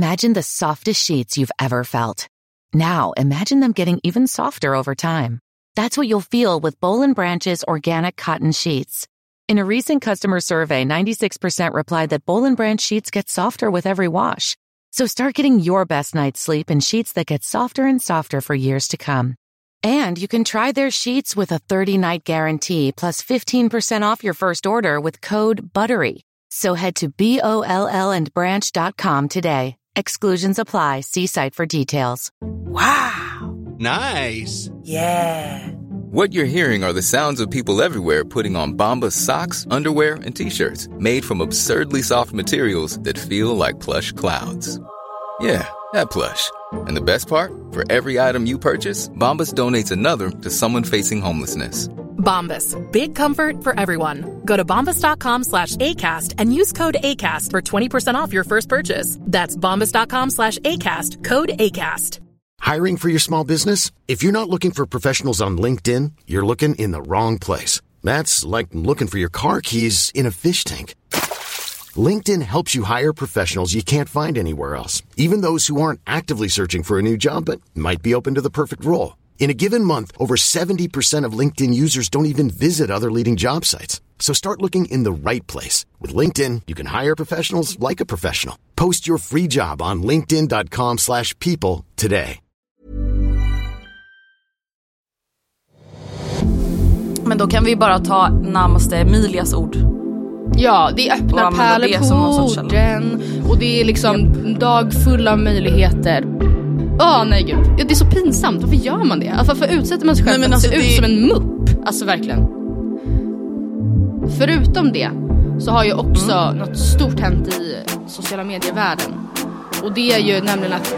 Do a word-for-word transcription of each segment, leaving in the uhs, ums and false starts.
Imagine the softest sheets you've ever felt. Now, imagine them getting even softer over time. That's what you'll feel with Boll and Branch's organic cotton sheets. In a recent customer survey, ninety-six percent replied that Boll and Branch sheets get softer with every wash. So start getting your best night's sleep in sheets that get softer and softer for years to come. And you can try their sheets with a thirty-night guarantee plus fifteen percent off your first order with code BUTTERY. So head to B O L L and branch dot com today. Exclusions apply. See site for details. Wow. Nice. Yeah. What you're hearing are the sounds of people everywhere putting on Bombas socks, underwear, and T-shirts made from absurdly soft materials that feel like plush clouds. Yeah, that plush. And the best part? For every item you purchase, Bombas donates another to someone facing homelessness. Bombas. Big comfort for everyone. Go to bombas.com slash ACAST and use code ACAST for twenty percent off your first purchase. That's bombas.com slash ACAST. Code ACAST. Hiring for your small business? If you're not looking for professionals on LinkedIn, you're looking in the wrong place. That's like looking for your car keys in a fish tank. LinkedIn helps you hire professionals you can't find anywhere else, even those who aren't actively searching for a new job but might be open to the perfect role. In a given month, over seventy percent of LinkedIn users don't even visit other leading job sites. So start looking in the right place. With LinkedIn, you can hire professionals like a professional. Post your free job on linkedin dot com slash people today. Men då kan vi bara ta närmaste Emilias ord. Ja, det öppnar pärleporten och det är liksom dag full av möjligheter. Åh oh, nej gud, det är så pinsamt. Varför gör man det? Alltså, varför utsätter man sig själv för att alltså, se det... ut som en mupp? Alltså verkligen. Förutom det så har ju också mm. något stort hänt i sociala medievärlden. Och det är ju nämligen att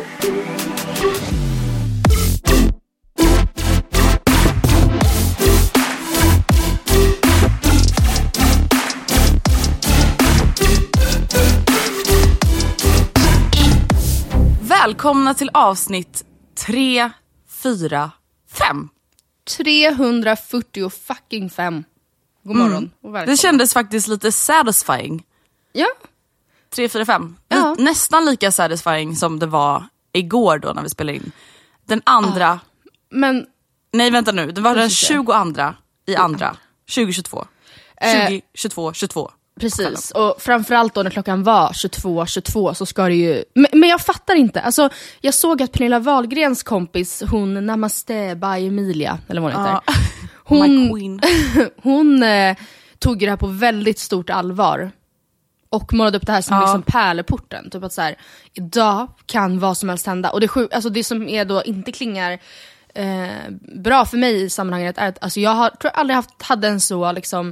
välkomna till avsnitt tre, fyra, fem. trehundrafyrtio fucking fem. God morgon mm. och välkommen. Det kändes faktiskt lite satisfying. Ja. tre, fyra, fem. Ja. Nästan lika satisfying som det var igår då när vi spelade in. Den andra... Ah. Men... Nej, vänta nu. Det var den tjugoandra i andra. tjugohundratjugotvå. tjugohundratjugotvå, tjugotvå. Precis, och framförallt då när klockan var tjugotvå tjugotvå så ska det ju... Men, men jag fattar inte, alltså jag såg att Pernilla Wahlgrens kompis, hon Namaste by Emilia, eller vad hon heter. Ja. Hon, queen. hon eh, tog det här på väldigt stort allvar. Och målade upp det här som ja. liksom pärleporten. Typ att så här, idag kan vad som helst hända. Och det, sjuk, alltså det som är då inte klingar eh, bra för mig i sammanhanget är att alltså jag har, tror jag aldrig haft, hade en så liksom...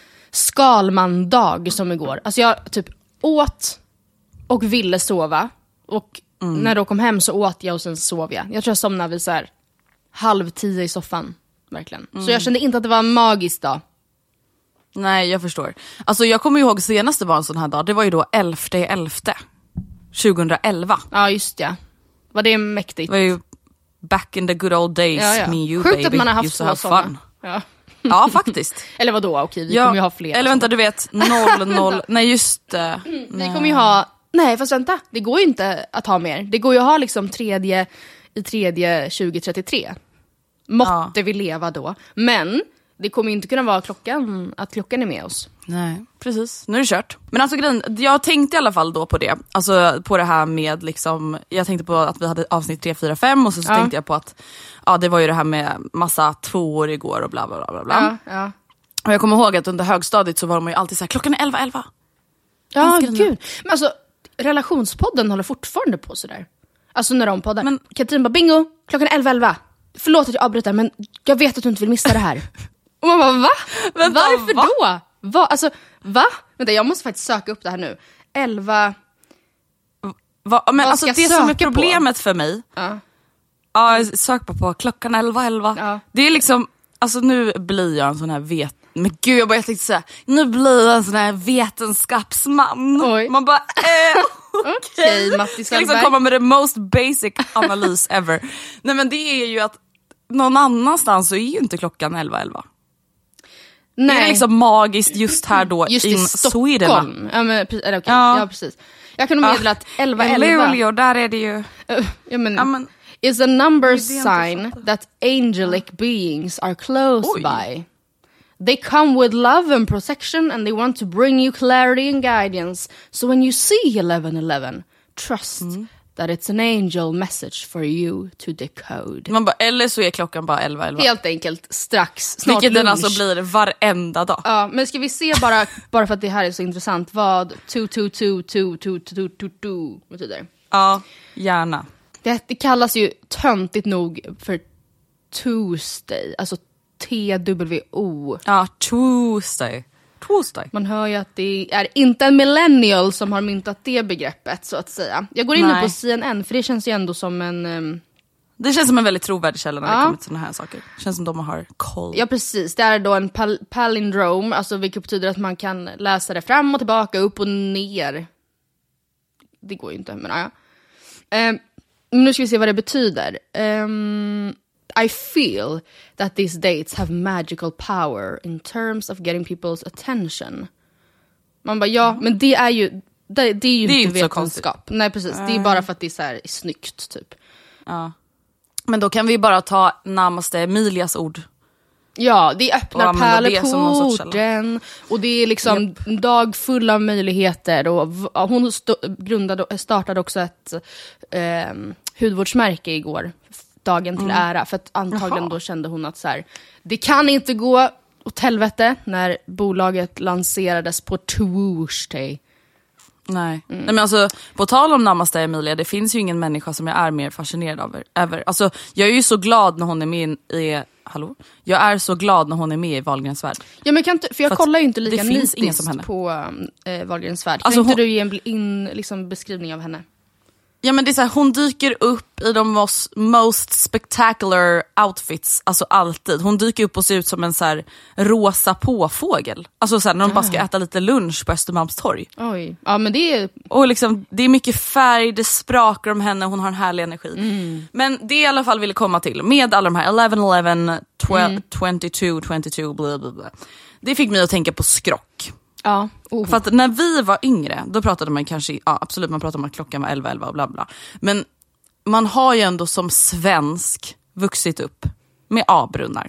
skalmandag som igår. Alltså jag typ åt och ville sova. Och mm. när jag kom hem så åt jag och sen sov jag. Jag tror jag somnade vid så här halv tio i soffan. Verkligen. Mm. Så jag kände inte att det var magiskt då. Nej, jag förstår. Alltså jag kommer ihåg senaste var en sån här dag. Det var ju då elfte elfte tjugohundraelva. Ja, just det. Var det mäktigt? Det var ju back in the good old days. Ja, ja. Me you Sjukt baby. att man har haft så sådana. Ja. Ja, faktiskt. Eller vadå? Okej, vi ja, kommer ju ha fler. Eller vänta, du vet, noll noll. Nej, just det. Mm, vi kommer ju ha... Nej, fast vänta. Det går ju inte att ha mer. Det går ju att ha liksom tredje i tredje tjugo trettiotre. Måtte ja. vi leva då. Men det kommer ju inte kunna vara klockan, att klockan är med oss. Nej, precis. Nu är det kört. Men alltså grejen, jag tänkte i alla fall då på det. Alltså på det här med liksom... Jag tänkte på att vi hade avsnitt tre, fyra, fem. Och så, så ja. tänkte jag på att... Ja, det var ju det här med massa tvåor igår och bla bla bla bla. Ja, ja. Och jag kommer ihåg att under högstadiet så var de ju alltid så här, klockan är elva elva. Ja, gud. Men alltså, relationspodden håller fortfarande på sådär. Alltså när de poddar. Men Katrin bara, bingo, klockan är elva elva. Förlåt att jag avbryter, men jag vet att du inte vill missa det här. Och man bara, va? Vänta, varför va? då? Va? Alltså, va? Vänta, jag måste faktiskt söka upp det här nu. elva... Va? Men alltså det som är problemet på? för mig... Ja. Ja, sök på, på klockan elva elva. Ja. Det är liksom, alltså nu blir jag en sån här vet... Men gud, jag bara jag tänkte säga, nu blir jag en sån här vetenskapsman. Oj. Man bara, eh, okej, okay, Matti ska liksom komma med the most basic analys ever. Nej, men det är ju att någon annanstans så är ju inte klockan elva elva. Nej. Det är liksom magiskt just här då just in i Stockholm. Sweden. Ja, men, eller, okay. ja. ja, precis. Jag kan nog meddela att elva elva... Luleå, där är det ju... Uh, ja, men, ja, men, is a number sign that angelic beings are close Oj. by. They come with love and protection and they want to bring you clarity and guidance. So when you see eleven eleven, trust mm. that it's an angel message for you to decode. Man bara, eller så är klockan bara elva elva. Helt enkelt, strax, snart Vilket lunch. den alltså blir varenda dag. Ja, men ska vi se bara, bara för att det här är så intressant, vad två två två två två två två två betyder? Ja, gärna. Det, det kallas ju töntigt nog för Tuesday, alltså T W O. Ja, Tuesday. Tuesday. Man hör ju att det är inte en millennial som har myntat det begreppet, så att säga. Jag går in nu på C N N, för det känns ju ändå som en... Um... Det känns som en väldigt trovärdig källa när ja. det kommer till såna här saker. Det känns som de har koll. Ja, precis. Det är då en pal- palindrome, alltså vilket betyder att man kan läsa det fram och tillbaka, upp och ner. Det går ju inte, men ja. Um, nu ska vi se vad det betyder. Um... I feel that these dates have magical power in terms of getting people's attention. Man bara, ja, men det är ju det, det är ju det är inte inte vetenskap. Nej, precis. Äh. Det är bara för att det är så här snyggt, typ. Ja. Men då kan vi bara ta namaste Emilias ord. Ja, det öppnar pärleporten och det är liksom yep. en dag full av möjligheter. Och hon st- grundade, startade också ett eh, hudvårdsmärke igår, dagen till mm. ära, för att antagligen Jaha. Då kände hon att så här, det kan inte gå åt helvete när bolaget lanserades på Tuesday. Nej. Mm. Nej, men alltså, på tal om namaste Emilia, det finns ju ingen människa som jag är mer fascinerad av ever. Alltså, jag är ju så glad när hon är med i hallå. Jag är så glad när hon är med i Wahlgrens värld. Ja, men kan inte, för jag för kollar ju inte lika nitiskt på äh, Wahlgrens värld. Kan alltså, inte hon... du ge en in, liksom, beskrivning av henne? Ja, men det är så här, hon dyker upp i de most, most spectacular outfits, alltså alltid. Hon dyker upp och ser ut som en så här rosa påfågel. Alltså så här, när de ja. bara ska äta lite lunch på Östermalmstorg. Oj, ja men det är... Och liksom, det är mycket färg, det sprakar om henne, hon har en härlig energi. Mm. Men det i alla fall ville komma till, med alla de här eleven eleven, twelve, tjugotvå tjugotvå, bla bla bla. Det fick mig att tänka på skrock. Ja. Oh. För att när vi var yngre, då pratade man kanske, ja absolut, man pratade om att klockan var elva elva och bla bla. Men man har ju ändå som svensk vuxit upp med A-brunnar.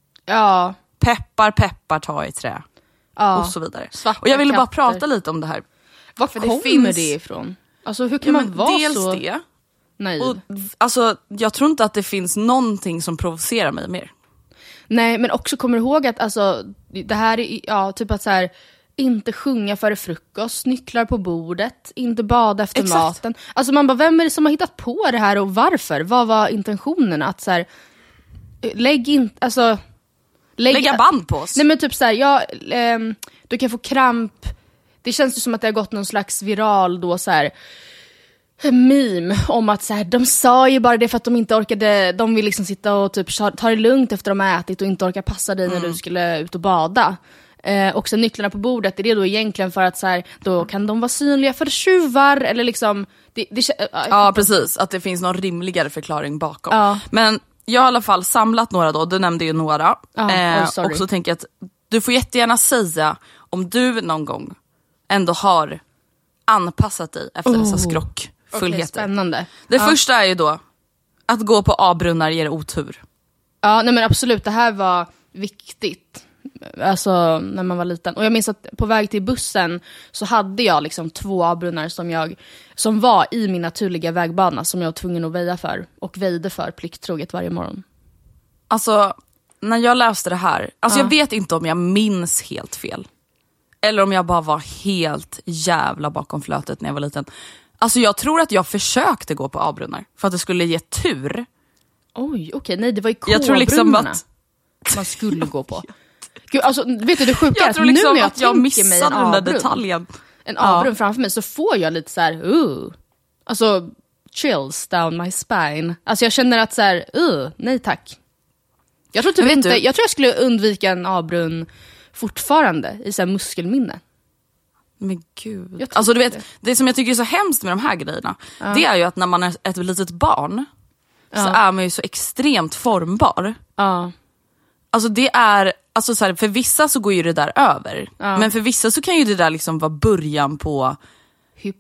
Ja. Peppar, peppar, ta i trä. Ja. Och så vidare. Svarta och jag ville bara katter. prata lite om det här. Var kommer det, finns... det ifrån? Alltså hur kan ja, man vara dels så... det. Nej. Och, alltså, jag tror inte att det finns någonting som provocerar mig mer. Nej, men också kommer du ihåg att alltså, det här är, ja, typ att så här... Inte sjunga före frukost, nycklar på bordet, inte bada efter Exakt. maten. Alltså man bara, vem är det som har hittat på det här och varför? Vad var intentionen? Att så här, lägg in, alltså... Lägg, Lägga band på oss? Nej men typ så här, ja, eh, du kan få kramp. Det känns ju som att det har gått någon slags viral då så här... meme om att så här, de sa ju bara det för att de inte orkade, de vill liksom sitta och typ ta det lugnt efter de har ätit och inte orka passa dig mm. när du skulle ut och bada. Eh, och sen nycklarna på bordet, är det då egentligen för att så här, då kan de vara synliga för tjuvar eller liksom det, det, äh, ja precis, att det finns någon rimligare förklaring bakom. Ja. Men jag har i alla fall samlat några då, du nämnde ju några. Ja, eh, oh, och så tänker jag att du får jättegärna säga om du någon gång ändå har anpassat dig efter oh. dessa skrockfullheter. Okay, spännande. Det ja. första är ju då att gå på A-brunnar ger otur. Ja, nej men absolut, det här var viktigt. Alltså när man var liten. Och jag minns att på väg till bussen så hade jag liksom två A-brunnar som jag som var i min naturliga vägbana som jag var tvungen att väja för och väjde för plikttroget varje morgon. Alltså när jag läste det här, alltså ja. jag vet inte om jag minns helt fel eller om jag bara var helt jävla bakom flötet när jag var liten. Alltså jag tror att jag försökte gå på A-brunnar för att det skulle ge tur. Oj, okej, okay. Nej det var ju K-brunnarna jag tror liksom att man skulle gå på. Gud, alltså, vet du, det sjuka är att liksom nu när jag, att jag tänker mig en A-brunn, detaljen. en A-brunn ja. framför mig så får jag lite så här, uh, alltså chills down my spine. Alltså jag känner att så här, uh, nej tack. Jag tror typ inte, du? jag tror jag skulle undvika en A-brunn fortfarande i så här muskelminne. Men gud. Alltså du vet, det. det som jag tycker är så hemskt med de här grejerna, ja. det är ju att när man är ett litet barn ja. så är man ju så extremt formbar. Ja. Alltså det är, alltså så här, för vissa så går ju det där över. Ja. Men för vissa så kan ju det där liksom vara början på hypo.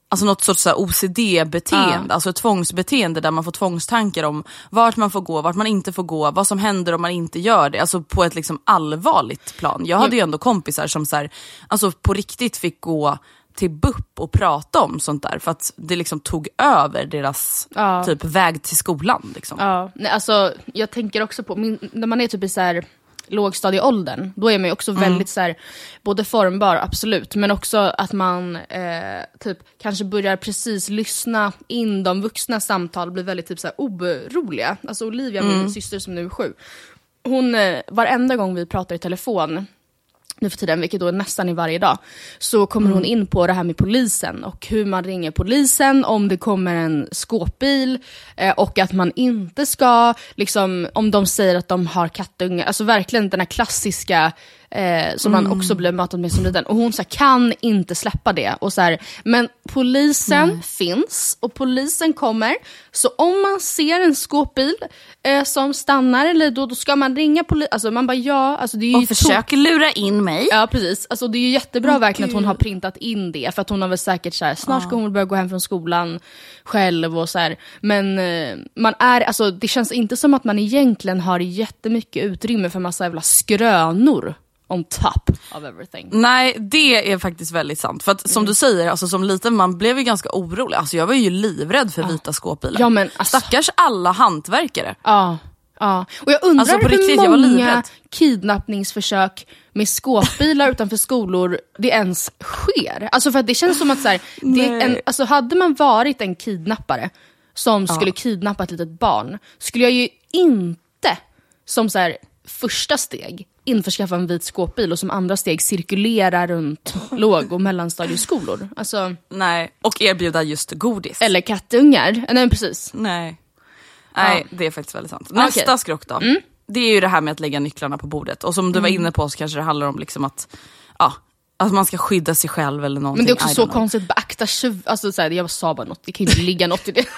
alltså något sorts så här O C D-beteende, Ja. alltså ett tvångsbeteende där man får tvångstankar om vart man får gå, vart man inte får gå, vad som händer om man inte gör det, alltså på ett liksom allvarligt plan. Jag hade ju ändå kompisar som så här, alltså på riktigt fick gå till B U P och prata om sånt där för att det liksom tog över deras Ja. typ väg till skolan liksom. Ja, nej, alltså jag tänker också på, min, när man är typ i så här lågstadieåldern, då är man ju också Mm. väldigt så här, både formbar, absolut, men också att man eh, typ kanske börjar precis lyssna in de vuxna samtal, blir väldigt typ så här oroliga. Alltså Olivia, Mm. min syster som nu är sju, hon, eh, varenda gång vi pratar i telefon nu för tiden, vilket då är nästan i varje dag, så kommer hon in på det här med polisen och hur man ringer polisen om det kommer en skåpbil, eh, och att man inte ska, liksom, om de säger att de har kattungar, alltså verkligen den här klassiska eh, som man också blev matad med som liten, och hon så här, kan inte släppa det, och så här, men polisen mm. finns och polisen kommer, så om man ser en skåpbil eh, som stannar, eller då, då ska man ringa polisen, alltså man bara ja, alltså det är ju Och försöker lura in mig. Ja, precis. Alltså, det är ju jättebra oh, verkligen Gud. att hon har printat in det, för att hon har väl säkert så här, snart ska hon börja gå hem från skolan själv och så här. Men eh, man är, alltså, det känns inte som att man egentligen har jättemycket utrymme för massa jävla skrönor on top of everything. Nej, det är faktiskt väldigt sant. För att som Mm. du säger, alltså, som liten man blev ju ganska orolig. Alltså jag var ju livrädd för vita skåpbilar. Ja, men alltså, Stackars alla hantverkare. ja, ja. Och jag undrar Alltså, på hur riktigt, jag var många livrädd. kidnappningsförsök med skåpbilar utanför skolor det ens sker. Alltså för att det känns som att så här, det är en, alltså hade man varit en kidnappare som skulle kidnappa ett litet barn, skulle jag ju inte som så här, första steg införskaffa en vit skåpbil och som andra steg cirkulera runt låg- och mellanstadieskolor. Alltså, Nej, och erbjuda just godis. eller kattungar. Nej, precis. Nej. Nej, det är faktiskt väldigt sant. Nästa Okej. skrock då. Mm. Det är ju det här med att lägga nycklarna på bordet. Och som du var inne på så kanske det handlar om liksom att, ja, att man ska skydda sig själv eller någonting. Men det är också I så don't know. konstigt, beakta tjuv. Alltså så här, jag sa bara något, det kan ju inte ligga något i det.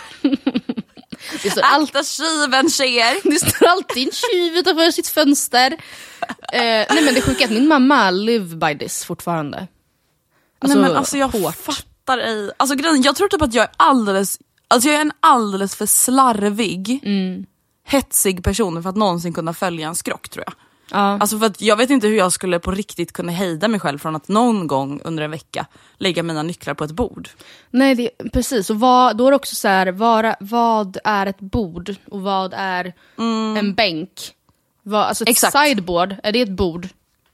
Det står alltid, Akta tjuven, tjejer! det står alltid en tjuv utanför sitt fönster. Eh, nej men det sjuka är att min mamma live by this fortfarande. Alltså, Nej men alltså jag hårt. fattar ej. Alltså grejen, jag tror typ att jag är alldeles, alltså jag är en alldeles för slarvig, Mm. hetsig person för att någonsin kunna följa en skrock, tror jag. Ja. Alltså för att jag vet inte hur jag skulle på riktigt kunna hejda mig själv från att någon gång under en vecka lägga mina nycklar på ett bord. Nej, det, precis. Och vad, då är det också så här, vad, vad är ett bord och vad är en bänk? Vad, alltså ett Exakt. sideboard, är det ett bord?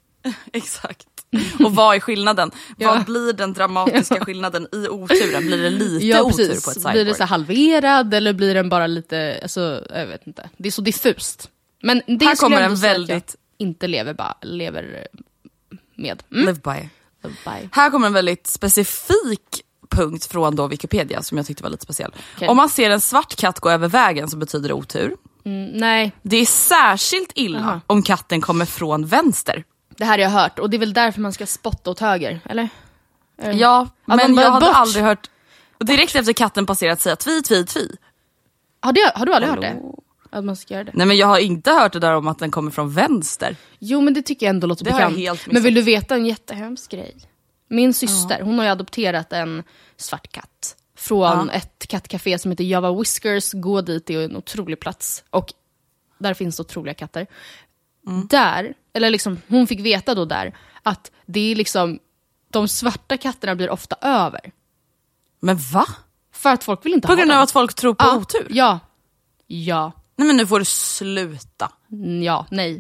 Exakt. Och vad är skillnaden? Ja. Vad blir den dramatiska skillnaden i oturen? Blir det lite Ja, otur precis. på ett sideboard? Blir det så här halverad eller blir den bara lite, alltså jag vet inte. Det är så diffust. Men det Här skulle kommer jag en ändå säga att väldigt- jag inte lever, ba, lever med. Mm. Live by. Bye. Här kommer en väldigt specifik punkt från då Wikipedia som jag tyckte var lite speciell. Okej. Om man ser en svart katt gå över vägen så betyder det otur. Mm, nej, Det är särskilt illa Aha. om katten kommer från vänster. det här har jag hört och det är väl därför man ska spotta åt höger, eller? Är det- Ja, man men bara jag hade bort. aldrig hört direkt efter katten passerat säga tvi, tvi, tvi. Har, det, har du aldrig hört det? Hallå? Att man ska göra det? Nej men jag har inte hört det där om att den kommer från vänster. Jo, men det tycker jag ändå låter Det har jag bekant. helt missat. Men vill du veta en jättehemsk grej? Min syster, hon har ju adopterat en svart katt från Ja. ett kattcafé som heter Java Whiskers. Gå dit, det är en otrolig plats. Och där finns otroliga katter. Mm. Där, eller liksom, hon fick veta då där att det är liksom, de svarta katterna blir ofta över. Men va? För att folk vill inte På ha grund dem. av att folk tror på ja, otur? Ja. Ja. Nej men nu får du sluta. Mm, Ja, nej.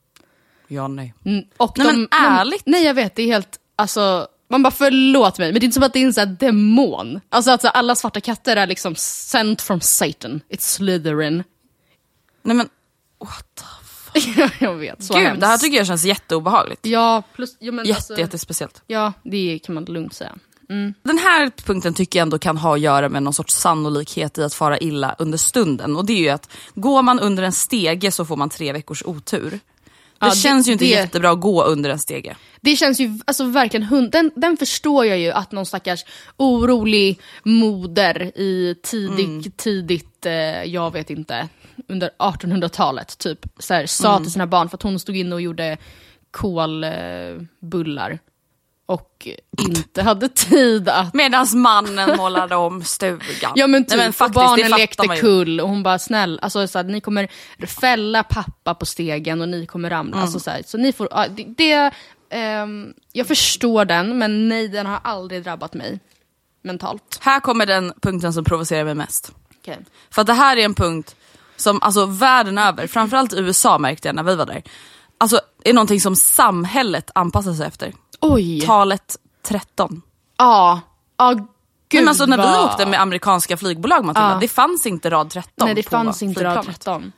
Ja, nej. Mm, Och Nej, de, men ärligt. Nej, jag vet, det är helt, alltså, man bara förlåt mig, men det är inte som att det är en sån här demon. Alltså att så här, alla svarta katter är liksom sent from Satan. It's Slytherin. Nej men, what the Jag vet, så Gud, hemskt. det här tycker jag känns jätteobehagligt. Ja, plus, ja, men Jätte, alltså, jättespeciellt. ja, det kan man lugnt säga. Den här punkten tycker jag ändå kan ha att göra med någon sorts sannolikhet i att fara illa under stunden. Och det är ju att går man under en stege så får man tre veckors otur. Det Ja, det- känns ju inte det- jättebra att gå under en stege. Det känns ju alltså verkligen hund, den, den förstår jag ju att någon stackars orolig moder i tidigt, Mm. tidigt eh, jag vet inte, under artonhundratalet typ så här, sa Mm. till sina barn för att hon stod inne och gjorde kolbullar. och inte hade tid att... Medans mannen målade om stugan. Ja men typ, Nej, men faktiskt, och barnen det lekte man kull och hon bara snäll, alltså så här, ni kommer fälla pappa på stegen och ni kommer ramla. Mm. Alltså, så, här, så ni får, ja, det, det um, jag förstår den, men nej, den har aldrig drabbat mig mentalt. Här kommer den punkten som provocerar mig mest. Okay. För att det här är en punkt som alltså världen över, framförallt i U S A märkte jag när vi var där, alltså är någonting som samhället anpassar sig efter. Oj. Talet tretton. Ja, ja gud. Men alltså när vad... vi åkte med amerikanska flygbolag, Matilda, ja. det fanns inte rad tretton. Nej, det på fanns inte rad tretton.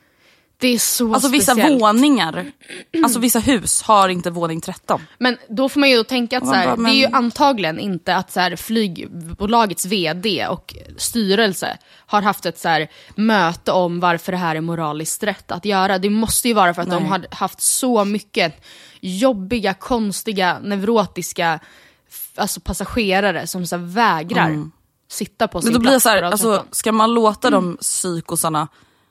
Det är så alltså speciellt. vissa våningar, alltså vissa hus har inte våning tretton. Men då får man ju tänka att så här, bara, men... det är ju antagligen inte att så här, flygbolagets vd och styrelse har haft ett så här, möte om varför det här är moraliskt rätt att göra. Det måste ju vara för att Nej. de har haft så mycket jobbiga, konstiga, neurotiska alltså passagerare som så här, vägrar mm. sitta på sin men då plats. Blir så här, alltså, ska man låta mm. de psykosarna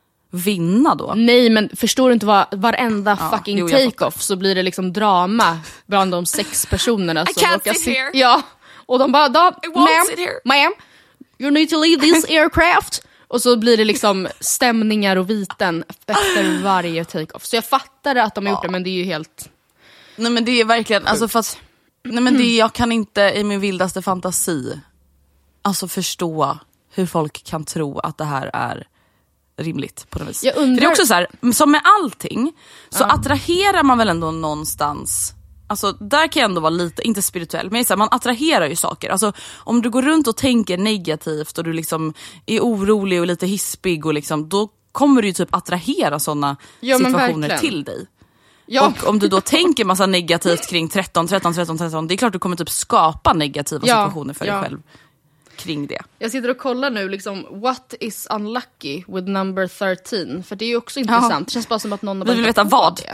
vinna då? Nej, men förstår du inte vad varenda ja, fucking jo, take-off så blir det liksom drama bland de sex personerna I som can't råkar sit sit- here. Ja, och de bara, ma'am, sit here. ma'am, you need to leave this aircraft. Och så blir det liksom stämningar och viten efter varje take-off. Så jag fattar att de har gjort ja. det, men det är ju helt... Nej men det är verkligen, alltså fast... Nej men det, jag kan inte i min vildaste fantasi alltså förstå hur folk kan tro att det här är rimligt på något vis. Jag undrar... För det är också så här, som med allting så ja. attraherar man väl ändå någonstans. Alltså där kan jag ändå vara lite, inte spirituell, men så här, man attraherar ju saker. Alltså om du går runt och tänker negativt och du liksom är orolig och lite hispig och liksom, då kommer du ju typ attrahera sådana ja, situationer till dig. Ja. Och om du då tänker massa negativt kring tretton, tretton, tretton, tretton, det är klart du kommer typ skapa negativa ja, situationer för ja. dig själv kring det. Jag sitter och kollar nu liksom, what is unlucky with number tretton? För det är ju också intressant. Ja. Det känns bara som att någon har Vi vill veta vad. Det.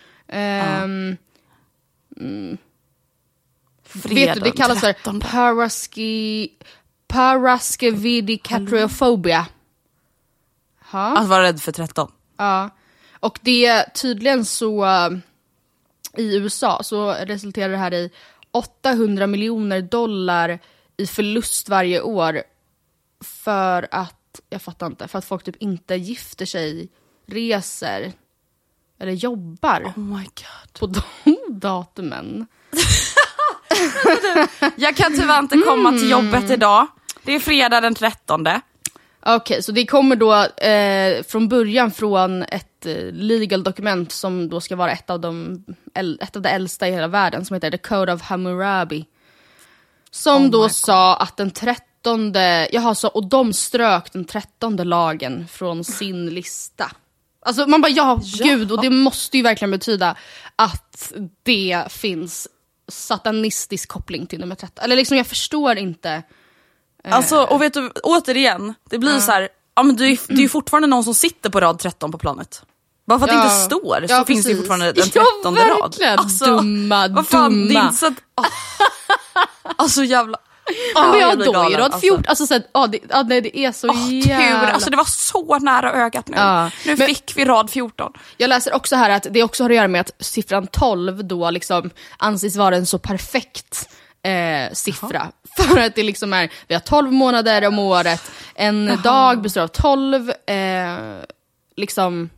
Um, ja. mm. Fredag, vet du, det kallas för paraski, paraskevidikatriophobia. Att vara rädd för tretton. Ja. Och det är tydligen så uh, i U S A så resulterar det här i åttahundra miljoner dollar i förlust varje år för att, jag fattar inte, för att folk typ inte gifter sig, reser eller jobbar. Oh my God. På de datumen. Jag kan tyvärr inte komma till jobbet idag. Det är fredag den trettonde. Okej, okay, så det kommer då eh, från början från ett eh, legal dokument som då ska vara ett av, de, ett av de äldsta i hela världen som heter The Code of Hammurabi. Som oh då sa att den trettonde, jaha, så, och de strök den trettonde lagen från sin lista. Alltså man bara, ja, ja, gud, och det måste ju verkligen betyda att det finns satanistisk koppling till nummer tretton. Eller liksom, jag förstår inte. Alltså, och vet du, återigen, det blir mm. så här, ja men det är, det är ju fortfarande någon som sitter på rad tretton på planet. Bara för att ja. det inte står så ja, finns det fortfarande den trettonde ja, rad. Alltså, dumma, vad fan, dumma. Det är inte så att, oh. Alltså jävla... Oh, men jag då i rad fjorton, alltså, alltså så att, oh, det, oh, nej, det är så oh, jävla... Tur, alltså det var så nära ögat nu. Ja. Nu men, fick vi rad fjorton. Jag läser också här att det också har att göra med att siffran tolv då liksom anses vara en så perfekt eh, siffra. Jaha. För att det liksom är, vi har tolv månader om året, en Jaha. dag består av tolv eh, liksom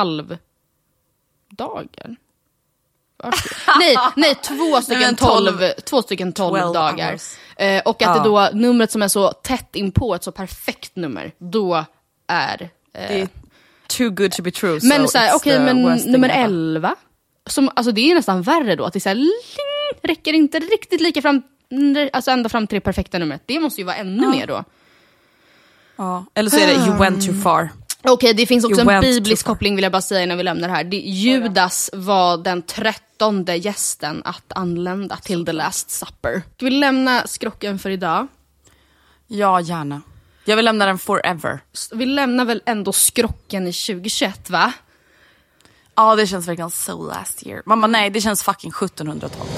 halvdagar. nej, nej, två stycken tolv, två stycken tolv dagar. Eh, och att ja. det då, numret som är så tätt in på ett så perfekt nummer, då är... Eh, det är too good to be true. Men så okej, okay, men nummer elva, som, alltså det är nästan värre då, att det så här, ling, räcker inte riktigt lika fram, alltså ända fram till det perfekta numret. Det måste ju vara ännu ja. mer då. Ja, eller så är det you went too far. Okej, okay, det finns också you en biblisk koppling vill jag bara säga när vi lämnar det här. Det, Judas var den trettonde gästen att anlända till The Last Supper. Ska vi lämna skrocken för idag? Ja, gärna. Jag vill lämna den forever. Vi lämnar väl ändå skrocken i tjugohundratjugoett, va? Ja, det känns verkligen so last year. Mamma, nej, det känns fucking sjuttonhundratalet.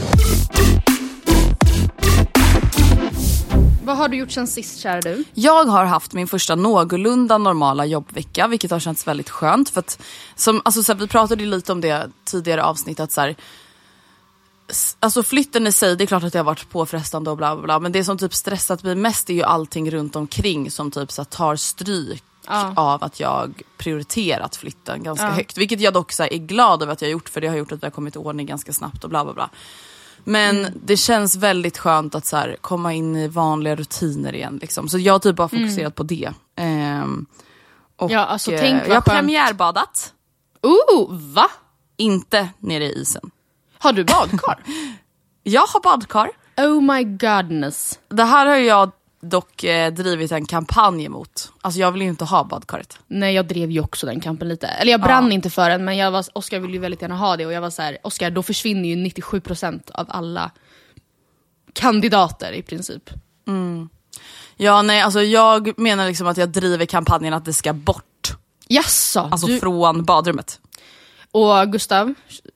Vad har du gjort sen sist, kära du? Jag har haft min första någorlunda normala jobbvecka, vilket har känts väldigt skönt. För att, som, alltså, så här, vi pratade ju lite om det tidigare avsnittet. Så här, Alltså flytten i sig, det är klart att jag har varit påfrestande och bla bla bla. Men det som typ stressat mig mest är ju allting runt omkring som typ så tar stryk ja. av att jag prioriterat flytten ganska ja. högt. Vilket jag dock så här, är glad över att jag har gjort, för det har gjort att vi har kommit i ordning ganska snabbt och bla bla bla. Men mm. det känns väldigt skönt att så här, komma in i vanliga rutiner igen. Liksom. Så jag har typ bara fokuserat mm. på det. Ehm, och ja, alltså, tänk jag har premiärbadat. Oh, va? Inte nere i isen. Har du badkar? Jag har badkar. Oh my godness. Det här har jag dock eh, drivit en kampanj emot. Alltså jag vill ju inte ha badkaret. Nej, jag drev ju också den kampen lite. Eller jag brann ja. inte för den, men jag var, Oskar ville ju väldigt gärna ha det. Och jag var så här, Oskar, då försvinner ju nittiosju procent av alla kandidater i princip. Mm. Ja, nej, alltså jag menar liksom att jag driver kampanjen att det ska bort. Jasså, alltså du... från badrummet. Och Gustav?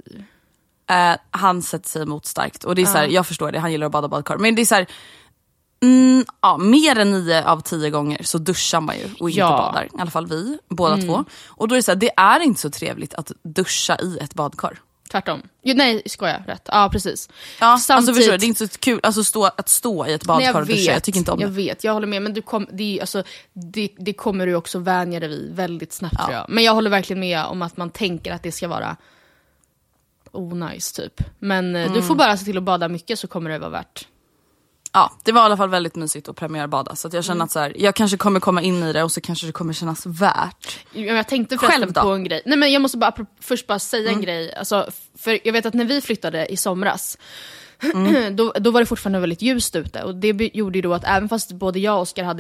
Eh, han sätter sig emot starkt. Och det är ja. så här, jag förstår det, han gillar att bada badkar. Men det är så här, mm, ja, mer än nio av tio gånger så duschar man ju och inte ja. badar. I alla fall vi, båda mm. två. Och då är det så här, det är inte så trevligt att duscha i ett badkar. Tvärtom. Jo, nej, skojar, rätt. Ja, precis. Ja, Samtidigt... alltså förstår du, det är inte så kul alltså, stå, att stå i ett badkar nej, och duscha. Jag tycker inte om jag det. Jag vet, jag håller med. Men du kom, det, alltså, det, det kommer du också vänja dig vid väldigt snabbt ja. tror jag. Men jag håller verkligen med om att man tänker att det ska vara onajs typ. Men mm. du får bara se till att bada mycket så kommer det vara värt. Ja, det var i alla fall väldigt mysigt att premiärbada. Så att jag känner mm. att så här, jag kanske kommer komma in i det och så kanske det kommer kännas värt. Jag tänkte förresten på en grej. Nej, men jag måste bara först bara säga mm. en grej. Alltså, för jag vet att när vi flyttade i somras mm. då, då var det fortfarande väldigt ljust ute. Och det gjorde ju då att även fast både jag och Oskar hade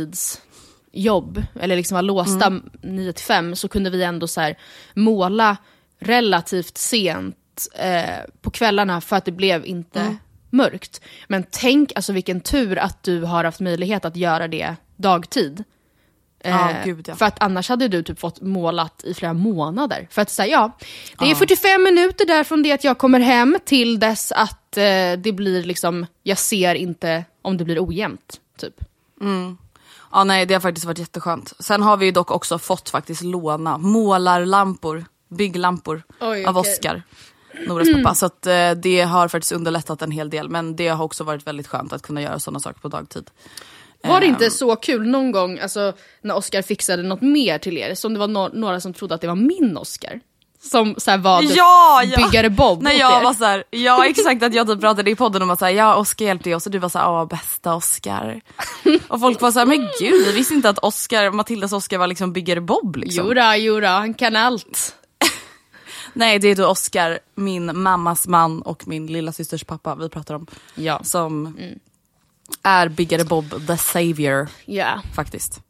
heltidsjobb eller liksom var låsta mm. nio till fem så kunde vi ändå så här måla relativt sent eh, på kvällarna för att det blev inte mm. mörkt. Men tänk alltså vilken tur att du har haft möjlighet att göra det dagtid. Ja, eh, gud, ja. För att annars hade du typ fått målat i flera månader. För att säga ja, det är ja. fyrtiofem minuter där från det att jag kommer hem till dess att eh, det blir liksom, jag ser inte om det blir ojämnt typ. Mm. Ja, nej, det har faktiskt varit jätteskönt. Sen har vi ju dock också fått faktiskt låna målarlampor, bygglampor Oj, av okay. Oskar, Noras pappa. Så att, eh, det har faktiskt underlättat en hel del. Men det har också varit väldigt skönt att kunna göra sådana saker på dagtid. Var det um, inte så kul någon gång alltså, när Oskar fixade något mer till er? Som det var no- några som trodde att det var min Oskar. Som så här, var ja, ja. byggare Bob. När jag var så här, ja exakt, att jag typ pratade i podden om att säga ja, Oskar hjälpte oss och du var så här, åh bästa Oskar. Och folk var så här, men gud, jag visste inte att Oskar, Matildas Oskar var liksom byggare Bob liksom. Jodå, jodå, han kan allt. Nej, det är då Oskar, min mammas man och min lilla systers pappa vi pratar om. Ja. Som mm. är byggare Bob, the savior. Ja. Faktiskt.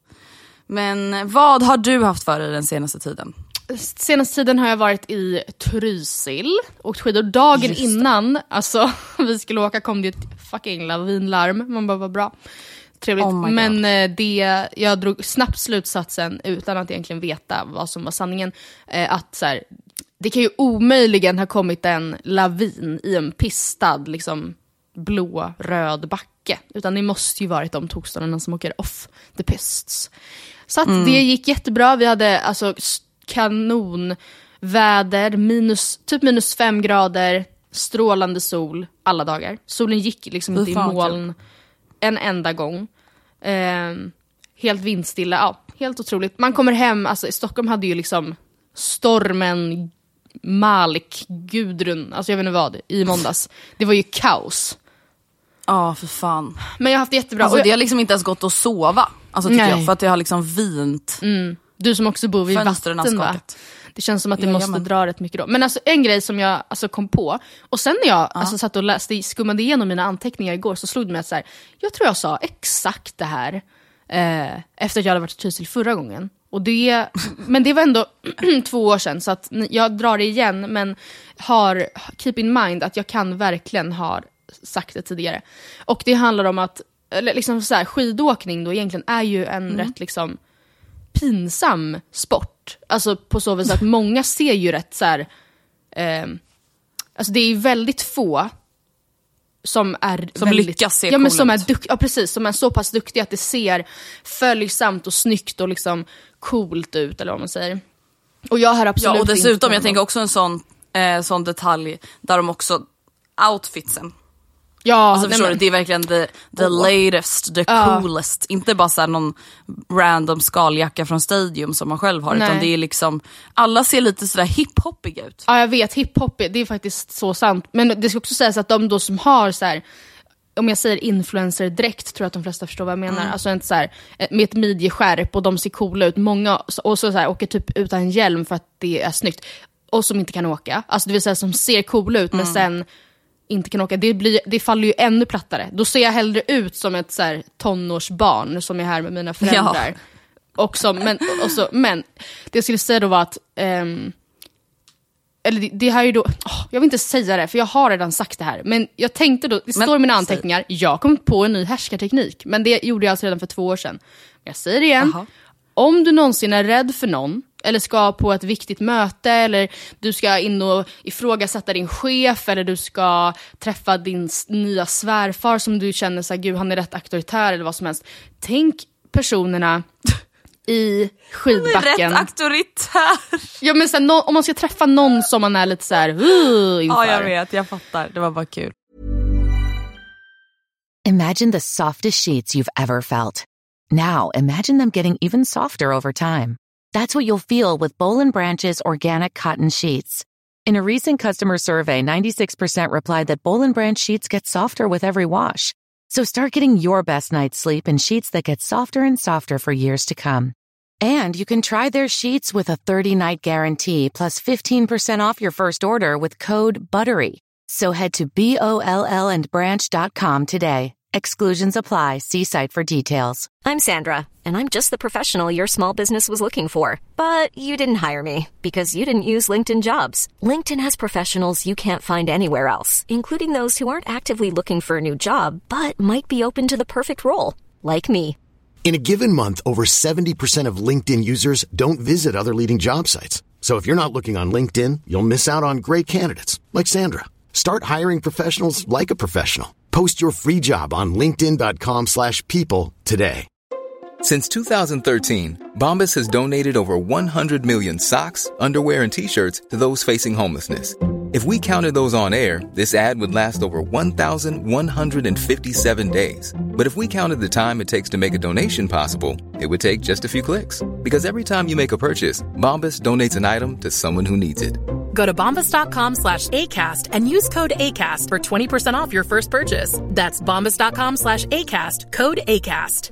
Men vad har du haft för dig den senaste tiden? Senaste tiden har jag varit i Trysil och skidor dagen innan. Alltså, vi skulle åka kom det ett fucking lavinlarm. Man bara, vad bra. Trevligt. Oh men det, jag drog snabbt slutsatsen utan att egentligen veta vad som var sanningen. Att så här, det kan ju omöjligen ha kommit en lavin i en pistad liksom blå, röd backe. Utan det måste ju varit de tokstollarna som åker off the pists. Så att mm. det gick jättebra. Vi hade alltså kanonväder, minus, typ minus fem grader, strålande sol alla dagar. Solen gick liksom inte i moln en enda gång. Eh, helt vindstilla, ja, helt otroligt. Man kommer hem, alltså i Stockholm hade ju liksom stormen Malik, Gudrun, alltså jag vet inte vad, i måndags. Det var ju kaos. Ja, oh, för fan. Men jag har haft det jättebra. Alltså jag... det har liksom inte ens gått att sova. Alltså tycker Nej. jag, för att det har liksom vint. Mm. Du som också bor vid vatten, va? Det känns som att det ja, måste jamen. dra rätt mycket då. Men alltså en grej som jag alltså, kom på. Och sen när jag ja. alltså, satt och läste, skummade igenom mina anteckningar igår, så slog det mig att så här, jag tror jag sa exakt det här eh, efter att jag hade varit i Trysil förra gången. Och det, men det var ändå två år sedan, så att jag drar det igen. Men har keep in mind att jag kan verkligen ha sagt det tidigare. Och det handlar om att eller liksom så här, skidåkning då egentligen är ju en mm. rätt liksom pinsam sport. Alltså på så vis att många ser ju rätt så här, eh, alltså det är ju väldigt få som är som väldigt, lyckas se ja, men som coolt. är dukt, ja precis, som är så pass duktiga att det ser följsamt och snyggt och liksom coolt ut, eller vad man säger. Och jag har absolut ja, och dessutom inte jag tänker också en sån eh, sån detalj där de också outfitsen. Ja, alltså, förstår men... du, det är verkligen the, the oh. latest, the uh. coolest. Inte bara så här någon random skaljacka från Stadium som man själv har. Nej. Utan det är liksom, alla ser lite sådär hiphoppiga ut. Ja, jag vet, hiphop, det är faktiskt så sant. Men det ska också sägas att de då som har så här, om jag säger influencer direkt, tror jag att de flesta förstår vad jag menar. Mm. Alltså inte så här, med ett midjeskärp och de ser coola ut. Många och så, så här, åker typ utan hjälm för att det är snyggt. Och som inte kan åka. Alltså det vill säga som ser coola ut mm. men sen inte kan åka. Det, blir, det faller ju ännu plattare. Då ser jag hellre ut som ett så här, tonårsbarn som är här med mina föräldrar. Ja. Och som, men, och så, men det jag skulle säga då var att um, eller det, det här är ju då oh, jag vill inte säga det för jag har redan sagt det här. Men jag tänkte då, det står i mina anteckningar, jag kom på en ny härskarteknik. Men det gjorde jag alltså redan för två år sedan. Jag säger det igen. Aha. Om du någonsin är rädd för någon eller ska på ett viktigt möte eller du ska in och ifrågasätta din chef eller du ska träffa din nya svärfar som du känner så här, gud han är rätt auktoritär eller vad som helst. Tänk personerna i skidbacken. Han är rätt auktoritär. Ja, men sen, no- om man ska träffa någon som man är lite så här uh, inför. Ja, jag vet, jag fattar. Det var bara kul. Imagine the softest sheets you've ever felt. Now, imagine them getting even softer over time. That's what you'll feel with Boll and Branch's organic cotton sheets. In a recent customer survey, ninety-six percent replied that Boll and Branch sheets get softer with every wash. So start getting your best night's sleep in sheets that get softer and softer for years to come. And you can try their sheets with a thirty-night guarantee plus fifteen percent off your first order with code BUTTERY. So head to B O L L and branch dot com today. Exclusions apply. See site for details. I'm Sandra, and I'm just the professional your small business was looking for. But you didn't hire me because you didn't use LinkedIn Jobs. LinkedIn has professionals you can't find anywhere else, including those who aren't actively looking for a new job, but might be open to the perfect role, like me. In a given month, over seventy percent of LinkedIn users don't visit other leading job sites. So if you're not looking on LinkedIn, you'll miss out on great candidates like Sandra. Start hiring professionals like a professional. Post your free job on linkedin dot com slash people today. Since two thousand thirteen, Bombas has donated over one hundred million socks, underwear, and T-shirts to those facing homelessness. If we counted those on air, this ad would last over one thousand one hundred fifty-seven days. But if we counted the time it takes to make a donation possible, it would take just a few clicks. Because every time you make a purchase, Bombas donates an item to someone who needs it. Go to bombas dot com slash ACAST and use code ACAST for twenty percent off your first purchase. That's bombas dot com slash ACAST, code ACAST.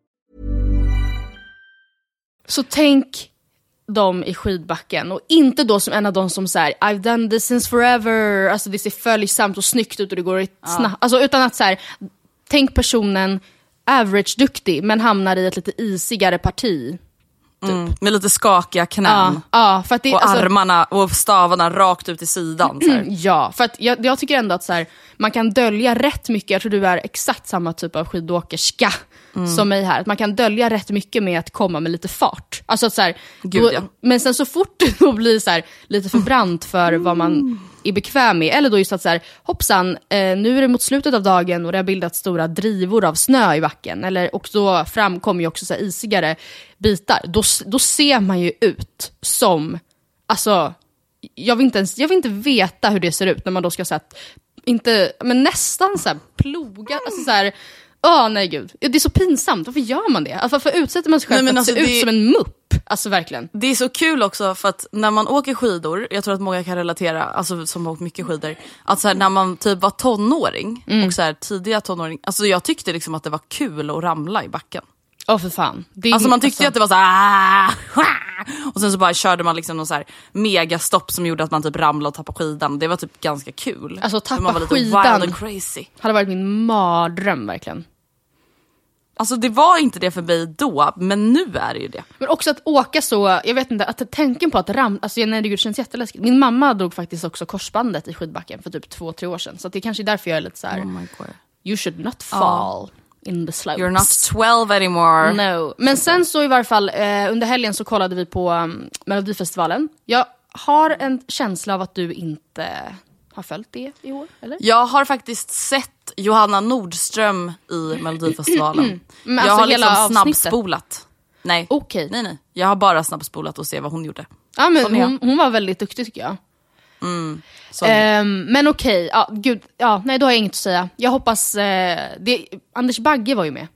Så tänk dem i skidbacken och inte då som en av dem som säger I've done this since forever, alltså det ser följsamt och snyggt ut och det går snabbt, ja. Alltså utan att så här, tänk personen average duktig men hamnar i ett lite isigare parti typ. Mm, med lite skakiga knän ja, ja, för att det, och alltså, armarna och stavarna rakt ut i sidan så här. Ja, för att jag, jag tycker ändå att så här, man kan dölja rätt mycket. Jag tror du är exakt samma typ av skidåkerska mm. som mig här. Att man kan dölja rätt mycket med att komma med lite fart. Alltså att så här, Gud, då, ja. Men sen så fort det då blir så här, lite för brant för vad man är bekväm med. Eller då just att så här, hoppsan, eh, nu är det mot slutet av dagen och det har bildat stora drivor av snö i backen. Eller, och då framkommer ju också så här isigare bitar. Då, då ser man ju ut som, alltså, jag vill, inte ens, jag vill inte veta hur det ser ut när man då ska säga inte, men nästan så här ploga, alltså så här, åh oh, nej gud, det är så pinsamt, varför gör man det? Alltså, varför utsätter man sig själv nej, för att alltså, se det... ut som en mupp? Alltså verkligen. Det är så kul också för att när man åker skidor, jag tror att många kan relatera, alltså som har åkt mycket skidor, att så här, när man typ var tonåring mm. och så här, tidiga tonåring, alltså jag tyckte liksom att det var kul att ramla i backen. Åh oh, för fan. Det är, alltså man tyckte alltså... att det var så här, och sen så bara körde man liksom någon så här megastopp som gjorde att man typ ramlade och tappade skidan. Det var typ ganska kul. Alltså tappa man var lite skidan wild and crazy. Hade varit min mardröm verkligen. Alltså det var inte det för mig då, men nu är det ju det. Men också att åka så, jag vet inte, att tänken på att ramla, alltså när det känns jätteläskigt. Min mamma drog faktiskt också korsbandet i skidbacken för typ två, tre år sedan. Så det är kanske är därför jag är lite så här. Oh my God. You should not fall. Oh. In the slopes. You're not twelve anymore. No. Men sen så i varje fall eh, under helgen så kollade vi på um, Melodifestivalen. Jag har en känsla av att du inte har följt det i år, eller? Jag har faktiskt sett Johanna Nordström i Melodifestivalen. Men jag alltså har hela liksom snabbspolat. Nej. Okej. Nej, nej. Jag har bara snabbspolat och se vad hon gjorde. Ja, men hon, hon var väldigt duktig tycker jag. Mm, um, men okej, okay, ja, gud, ja, nej då har jag inget att säga. Jag hoppas, eh, det, Anders Bagge var ju med.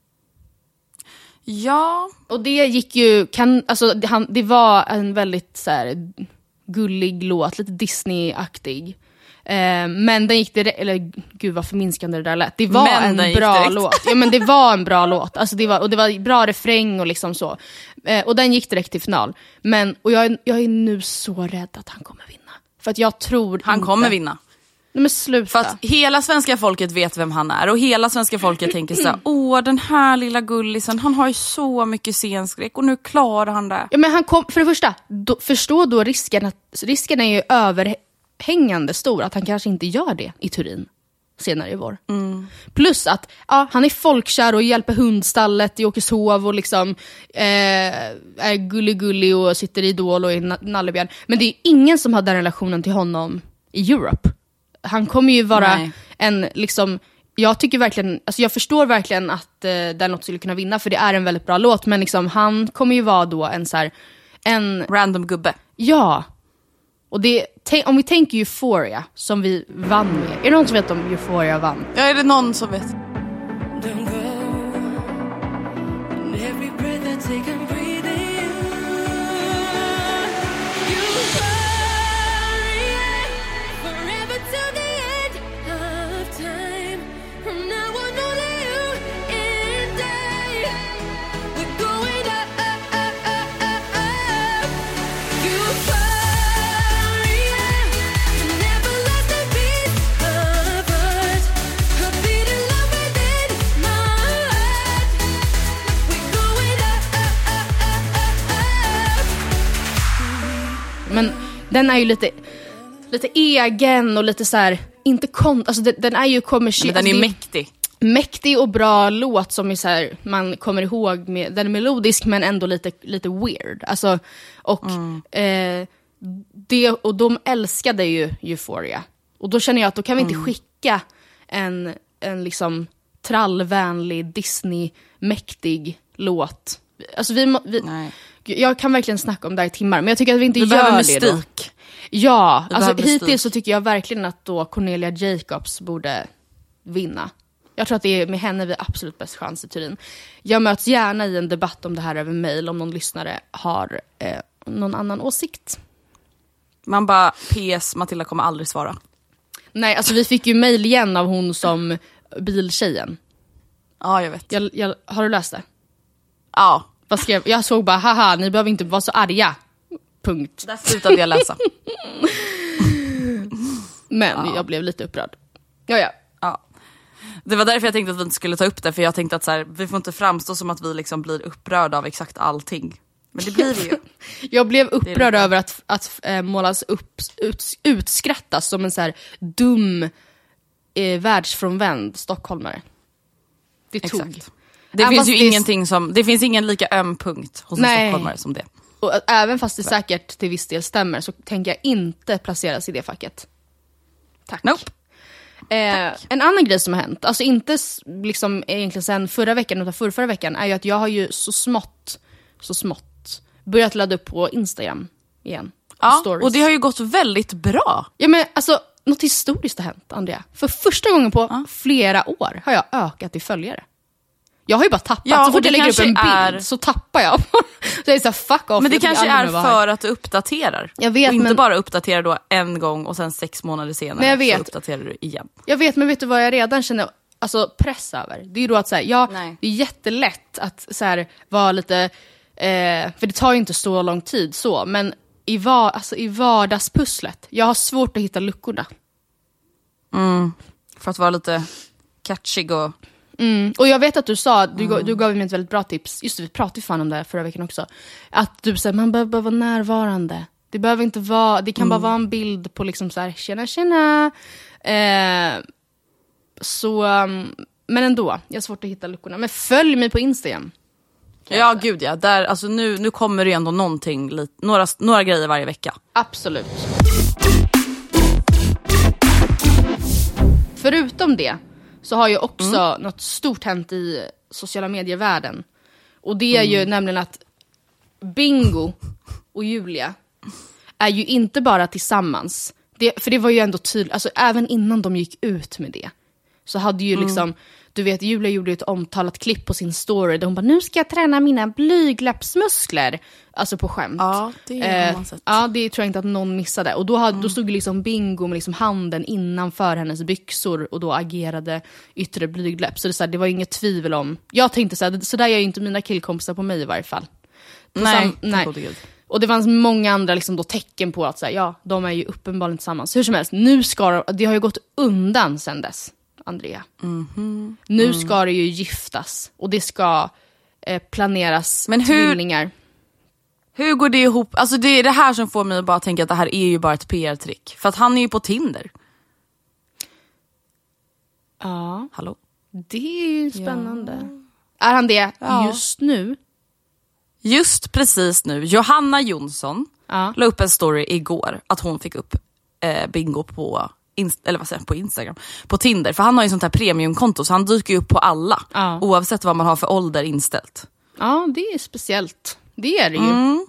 Ja. Och det gick ju, kan, alltså, det, han, det var en väldigt så här, gullig låt, lite Disney-aktig. Eh, men den gick direkt, eller gud vad förminskande det där lät. Det var men en bra direkt. låt. Ja men det var en bra låt. Alltså det var, och det var bra refräng och liksom så. Eh, och den gick direkt till final. Men, och jag är, jag är nu så rädd att han kommer vinna. För att jag tror Han inte... kommer vinna. Nej, men sluta. För att hela svenska folket vet vem han är. Och hela svenska folket tänker så här: åh den här lilla gullisen, han har ju så mycket scenskräck. Och nu klarar han det. Ja men han kom, för det första, då, förstå då risken att, risken är ju överhängande stor att han kanske inte gör det i Turin senare i vår. Mm. Plus att ja, han är folkkär och hjälper hundstallet i Åkeshov och liksom eh, är gullig-gullig och sitter i Idol och i Nallebjörn. Men det är ingen som har den relationen till honom i Europe. Han kommer ju vara Nej. en liksom, jag tycker verkligen, alltså jag förstår verkligen att eh, den låt skulle kunna vinna för det är en väldigt bra låt, men liksom han kommer ju vara då en så här, en random gubbe. Ja. Och det, om vi tänker Euphoria som vi vann med. Är det någon som vet om Euphoria vann? Ja, är det någon som vet? Men den är ju lite lite egen och lite så här inte kon alltså den, den är ju kommersiell. Den är alltså, mäktig. Mäktig och bra låt som är så här, man kommer ihåg med, den är melodisk men ändå lite lite weird. Alltså och mm. eh, det och de älskade ju Euphoria. Och då känner jag att då kan vi inte mm. skicka en en liksom trallvänlig Disney mäktig låt. Alltså vi, vi jag kan verkligen snacka om det här i timmar, men jag tycker att vi inte vi gör det då. Ja, vi alltså hittills så tycker jag verkligen att då Cornelia Jacobs borde vinna. Jag tror att det är med henne vi absolut bäst chans i Turin. Jag möts gärna i en debatt om det här över mejl om någon lyssnare har eh, någon annan åsikt. Man bara, P S, Matilda kommer aldrig svara. Nej, alltså vi fick ju mejl igen av hon som biltjejen. Ja, jag vet. Jag, jag, har du läst det? Ja. Vad skrev? Jag såg bara, haha, ni behöver inte vara så arga. Punkt. Där slutade jag läsa. Men ja. jag blev lite upprörd. Ja, ja. ja. Det var därför jag tänkte att vi inte skulle ta upp det. För jag tänkte att så här, vi får inte framstå som att vi liksom blir upprörda av exakt allting. Men det blir det ju. Jag blev upprörd över att, att äh, målas upp, ut, utskrattas som en så här dum eh, världsfrånvänd stockholmare. Det tog. Exakt. Det även finns ju det ingenting som, det finns ingen lika öm punkt hos en stockholmare som det. Och även fast det säkert till viss del stämmer så tänker jag inte placeras i det facket. Tack. Nope. Eh, Tack. En annan grej som har hänt, alltså inte liksom egentligen sen förra veckan utan förra, förra veckan, är ju att jag har ju så smått, så smått börjat ladda upp på Instagram igen. Ja, stories. Och det har ju gått väldigt bra. Ja men alltså, något historiskt har hänt, Andrea. För första gången på ja. flera år har jag ökat i följare. Jag har ju bara tappat, ja, så fort jag lägger upp en bild är... så tappar jag. Så jag är så här, fuck off. Men det kanske är för att du uppdaterar. Jag vet, och inte men... bara uppdaterar då en gång och sen sex månader senare men jag vet. så uppdaterar du igen. Jag vet, men vet du vad jag redan känner alltså, press över? Det är ju då att så här, ja, det är jättelätt att så här, vara lite, eh, för det tar ju inte så lång tid så, men i, var, alltså, i vardagspusslet, jag har svårt att hitta luckorna. Mm. För att vara lite catchig och... Mm. Och jag vet att du sa, du, mm. du gav mig ett väldigt bra tips. Just det, vi pratade ju fan om det här förra veckan också. Att du säger man behöver vara närvarande. Det behöver inte vara, det kan mm. bara vara en bild på liksom så här, tjena tjena. Eh, så, um, men ändå, jag har svårt att hitta luckorna. Men följ mig på Instagram. Ja, gud ja. Där, alltså nu, nu kommer det ändå någonting, lite, några, några grejer varje vecka. Absolut. Förutom det så har ju också mm. något stort hänt i sociala medievärlden. Och det är mm. ju nämligen att Bingo och Julia är ju inte bara tillsammans. Det, för det var ju ändå tydligt, alltså även innan de gick ut med det så hade ju mm. liksom, du vet, Julia gjorde ett omtalat klipp på sin story där hon bara, nu ska jag träna mina blygläppsmuskler, alltså på skämt. Ja, det är eh, ja, det tror jag inte att någon missade. Och då, hade, mm. då stod liksom Bingo med liksom handen innanför hennes byxor och då agerade yttre blygläpp. Så det, så här, det var inget tvivel om, jag tänkte så här, så där gör ju inte mina killkompisar på mig i varje fall. På nej, sam, nej. Och det fanns många andra liksom då tecken på att så här, ja, de är ju uppenbarligen tillsammans. Hur som helst, nu ska de, det har ju gått undan sen dess, Andrea. Mm-hmm. Nu mm. ska det ju giftas och det ska eh, planeras men hur, tvillingar. Hur går det ihop? Alltså det är det här som får mig att bara tänka att det här är ju bara ett P R-trick. För att han är ju på Tinder. Ja. Hallå? Det är ju spännande. Ja. Är han det ja. just nu? Just precis nu. Johanna Jonsson ja. la upp en story igår att hon fick upp eh, Bingo på Inst- eller vad säger jag, på Instagram, på Tinder, för han har ju sånt här premiumkonto så han dyker ju upp på alla ja. oavsett vad man har för ålder inställt. Ja, det är speciellt. Det är det ju. Mm.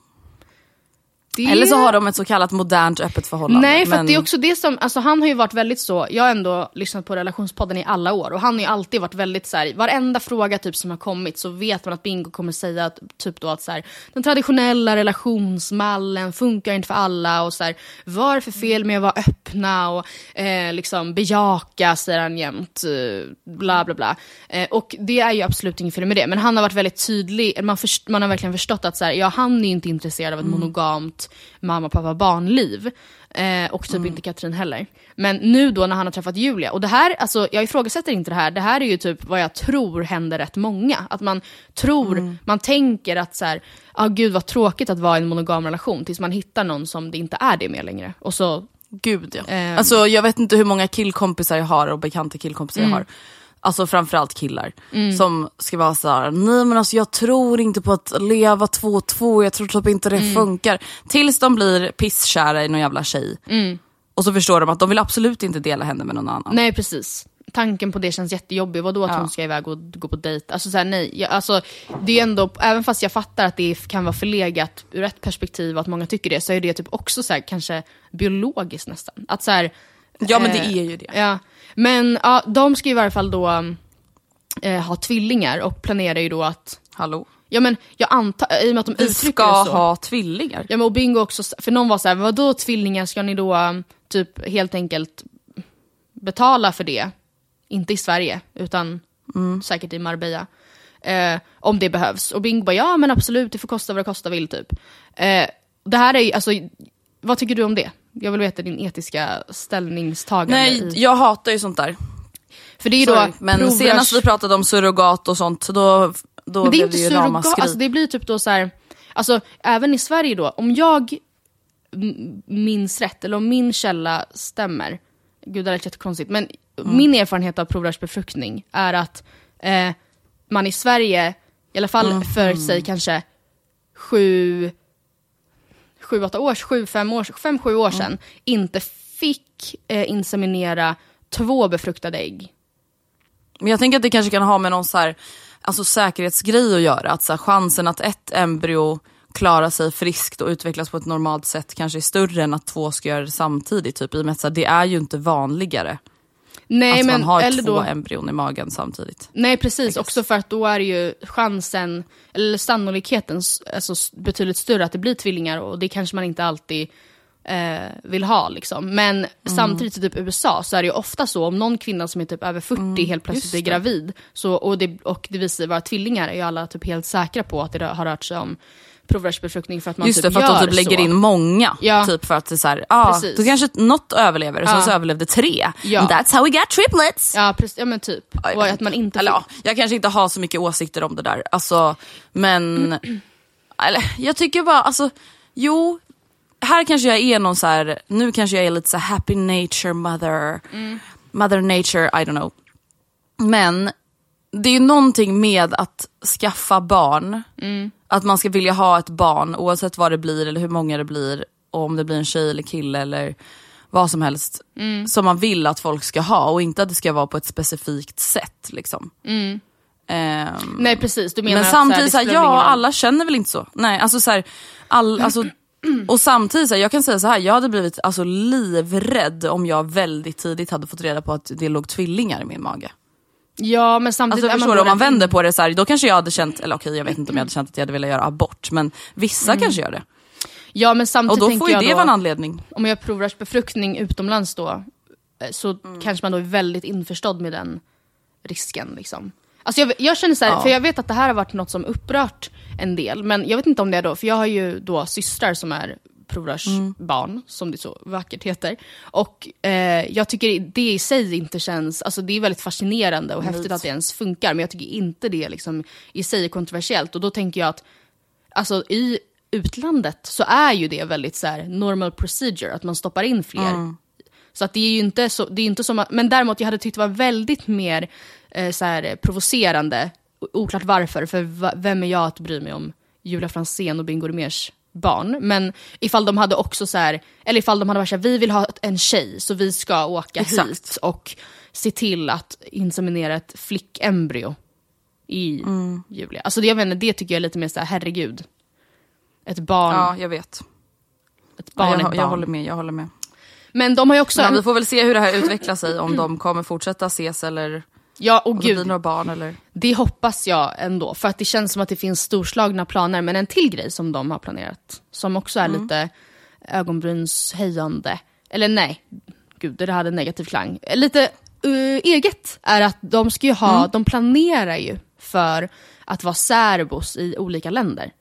Det... Eller så har de ett så kallat modernt öppet förhållande. Nej, för men... att det är också det som, alltså han har ju varit väldigt så, jag har ändå lyssnat på relationspodden i alla år och han har ju alltid varit väldigt så här, varenda fråga typ som har kommit så vet man att Bingo kommer säga att, typ då att så här, den traditionella relationsmallen funkar inte för alla och så här, vad är det för fel med att vara öppna och eh, liksom bejaka, säger han jämt, eh, bla bla bla. Eh, och det är ju absolut inget fel med det, men han har varit väldigt tydlig, man, först, man har verkligen förstått att så här, ja, han är ju inte intresserad av ett mm. monogamt mamma, pappa, barnliv. Eh, och typ mm. inte Katrin heller. Men nu då när han har träffat Julia. Och det här, alltså jag ifrågasätter inte det här. Det här är ju typ vad jag tror händer rätt många. Att man tror, mm. man tänker att så här, ah, gud vad tråkigt att vara i en monogam relation. Tills man hittar någon som det inte är det med längre. Och så, gud ja. Eh, alltså jag vet inte hur många killkompisar jag har och bekanta killkompisar mm. jag har. Alltså framförallt killar mm. som ska vara så här: nej men alltså jag tror inte på att leva två och två, jag tror typ inte det mm. funkar. Tills de blir pisskära i någon jävla tjej. Mm. Och så förstår de att de vill absolut inte dela henne med någon annan. Nej, precis. Tanken på det känns jättejobbig. Vadå att ja. hon ska iväg och gå på dejt? Alltså så här, nej. Jag, alltså, det är ändå, även fast jag fattar att det kan vara förlegat ur ett perspektiv och att många tycker det, så är det typ också så här, kanske biologiskt nästan. Att så här, ja men det är ju det. Ja. Men ja, de ska i varje fall då eh, ha tvillingar och planerar ju då att... Hallå? Ja men jag antar, i och med att de Vi uttrycker ska det så. ha tvillingar. Ja men och Bingo också, för någon var så här, vadå tvillingar, ska ni då typ helt enkelt betala för det? Inte i Sverige, utan mm. säkert i Marbella. Eh, om det behövs. Och Bingo bara, ja men absolut, det får kosta vad det kostar vill typ. Eh, det här är ju, alltså, vad tycker du om det? Jag vill veta din etiska ställningstagande. Nej, i... jag hatar ju sånt där. För det är ju då men provrörs... senast vi pratade om surrogat och sånt, då, då men det är blev inte det ju ramaskri. Alltså det blir typ då så här, alltså även i Sverige då, om jag minns rätt, eller om min källa stämmer, gud det är jättekonstigt, men mm. min erfarenhet av provrörsbefruktning är att eh, man i Sverige, i alla fall mm. för sig kanske sju sju, åtta år, sju, fem år, fem, sju år sedan mm. inte fick eh, inseminera två befruktade ägg. Men jag tänker att det kanske kan ha med någon så här, alltså säkerhetsgrej att göra. Att så här, chansen att ett embryo klarar sig friskt och utvecklas på ett normalt sätt kanske är större än att två ska göra det samtidigt. Typ, i och med att så här, det är ju inte vanligare. Nej, att men, man har eller två då, embryon i magen samtidigt. Nej, precis. Också för att då är ju chansen, eller sannolikheten alltså, betydligt större att det blir tvillingar. Och det kanske man inte alltid eh, vill ha. Liksom. Men mm. samtidigt i typ U S A så är det ju ofta så, om någon kvinna som är typ över fyrtio mm, helt plötsligt är gravid så, och, det, och det visar sig vara tvillingar, är ju alla typ helt säkra på att det har rört sig om provrörsbefruktning för att man just typ det, för att de typ lägger så. in många ja. typ för att det är så här, ah, då kanske något överlever och ja. så överlevde tre. Ja. And that's how we got triplets. Ja, precis, ja men typ. Ja, och att man inte eller, ja, jag kanske inte har så mycket åsikter om det där. Alltså, men eller, jag tycker bara, alltså, jo, här kanske jag är någon så här, nu kanske jag är lite så här happy nature mother. Mm. Mother nature, I don't know. Men det är ju någonting med att skaffa barn. Mm. Att man ska vilja ha ett barn oavsett vad det blir eller hur många det blir. Och om det blir en tjej eller kille eller vad som helst. Mm. Som man vill att folk ska ha. Och inte att det ska vara på ett specifikt sätt liksom. Mm. Um, Nej precis, du menar men att samtidigt så här, så här, ja, alla känner väl inte så. Nej, alltså så här, all, alltså, Och samtidigt, så här, jag kan säga så här, jag hade blivit alltså, livrädd om jag väldigt tidigt hade fått reda på att det låg tvillingar i min mage. Ja, men samtidigt... Alltså, förstår du, om man vänder på det så här, då kanske jag hade känt, eller okej, jag vet inte om jag hade känt att jag hade velat göra abort, men vissa mm. kanske gör det. Ja, men samtidigt och då får ju det då, vara en anledning. Om jag provar befruktning utomlands då, så mm. kanske man då är väldigt införstådd med den risken liksom. Alltså jag, jag känner så här, ja. för jag vet att det här har varit något som upprört en del, men jag vet inte om det är då, för jag har ju då systrar som är provrörsbarn, mm. som det så vackert heter. Och eh, jag tycker det i sig inte känns, alltså det är väldigt fascinerande och häftigt att det ens funkar, men jag tycker inte det liksom i sig är kontroversiellt. Och då tänker jag att alltså i utlandet så är ju det väldigt så här normal procedure, att man stoppar in fler. Mm. Så att det är ju inte så, det är inte som att, men däremot jag hade tyckt det var väldigt mer eh, så här provocerande, oklart varför, för va, vem är jag att bry mig om Julia Franzén och Bingo Rimérs barn, men ifall de hade också så här, eller ifall de hade varit så här, vi vill ha en tjej så vi ska åka Exakt. hit och se till att inseminera ett flickenbryo i mm. Julia. Alltså det, jag vet inte, det tycker jag är lite mer så här, herregud. Ett barn. Ja, jag vet. Ett barn, ja, jag, ett barn. jag håller med, jag håller med. Men de har ju också... Men vi får väl se hur det här utvecklar sig, om de kommer fortsätta ses eller... Ja, och gud, det blir några barn eller... Det hoppas jag ändå, för att det känns som att det finns storslagna planer. Men en till grej som de har planerat, som också är mm. lite ögonbrynshöjande. Eller nej, gud, det hade negativ klang. Lite uh, eget är att de ska ju ha, mm. de planerar ju för att vara särbos i olika länder.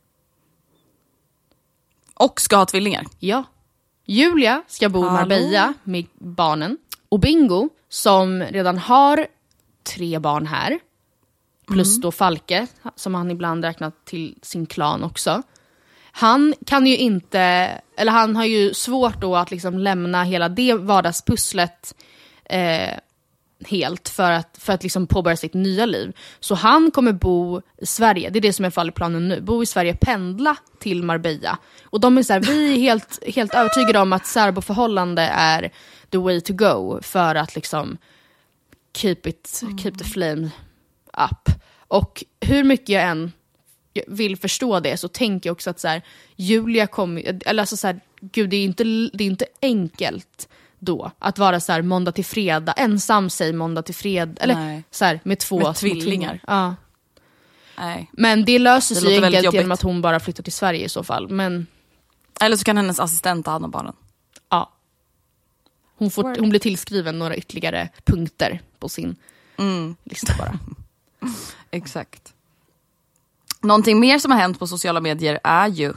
Och ska ha tvillingar. Ja. Julia ska bo i Marbella med barnen. Och Bingo, som redan har tre barn här, plus mm. då Falke, som han ibland räknat till sin klan också. Han kan ju inte, eller han har ju svårt då att liksom lämna hela det vardagspusslet eh, helt för att, för att liksom påbörja sitt nya liv. Så han kommer bo i Sverige, det är det som är fall i planen nu. Bo i Sverige, pendla till Marbella. Och de är så här, vi är helt, helt övertygade om att särboförhållande är the way to go för att liksom keep it, mm. keep the flame up. Och hur mycket jag än vill förstå det, så tänker jag också att så här, Julia kommer, eller alltså så här, gud, det är inte, det är inte enkelt då att vara så här måndag till fredag, ensam sig måndag till fredag, eller så här, med två med tvillingar. Ja. Nej. Men det löser det sig enkelt jobbigt. Genom att hon bara flyttar till Sverige i så fall. Men... Eller så kan hennes assistent ta hand om barnen. Ja. Hon, får, hon blir tillskriven några ytterligare punkter på sin mm. lista bara. Exakt. Någonting mer som har hänt på sociala medier är ju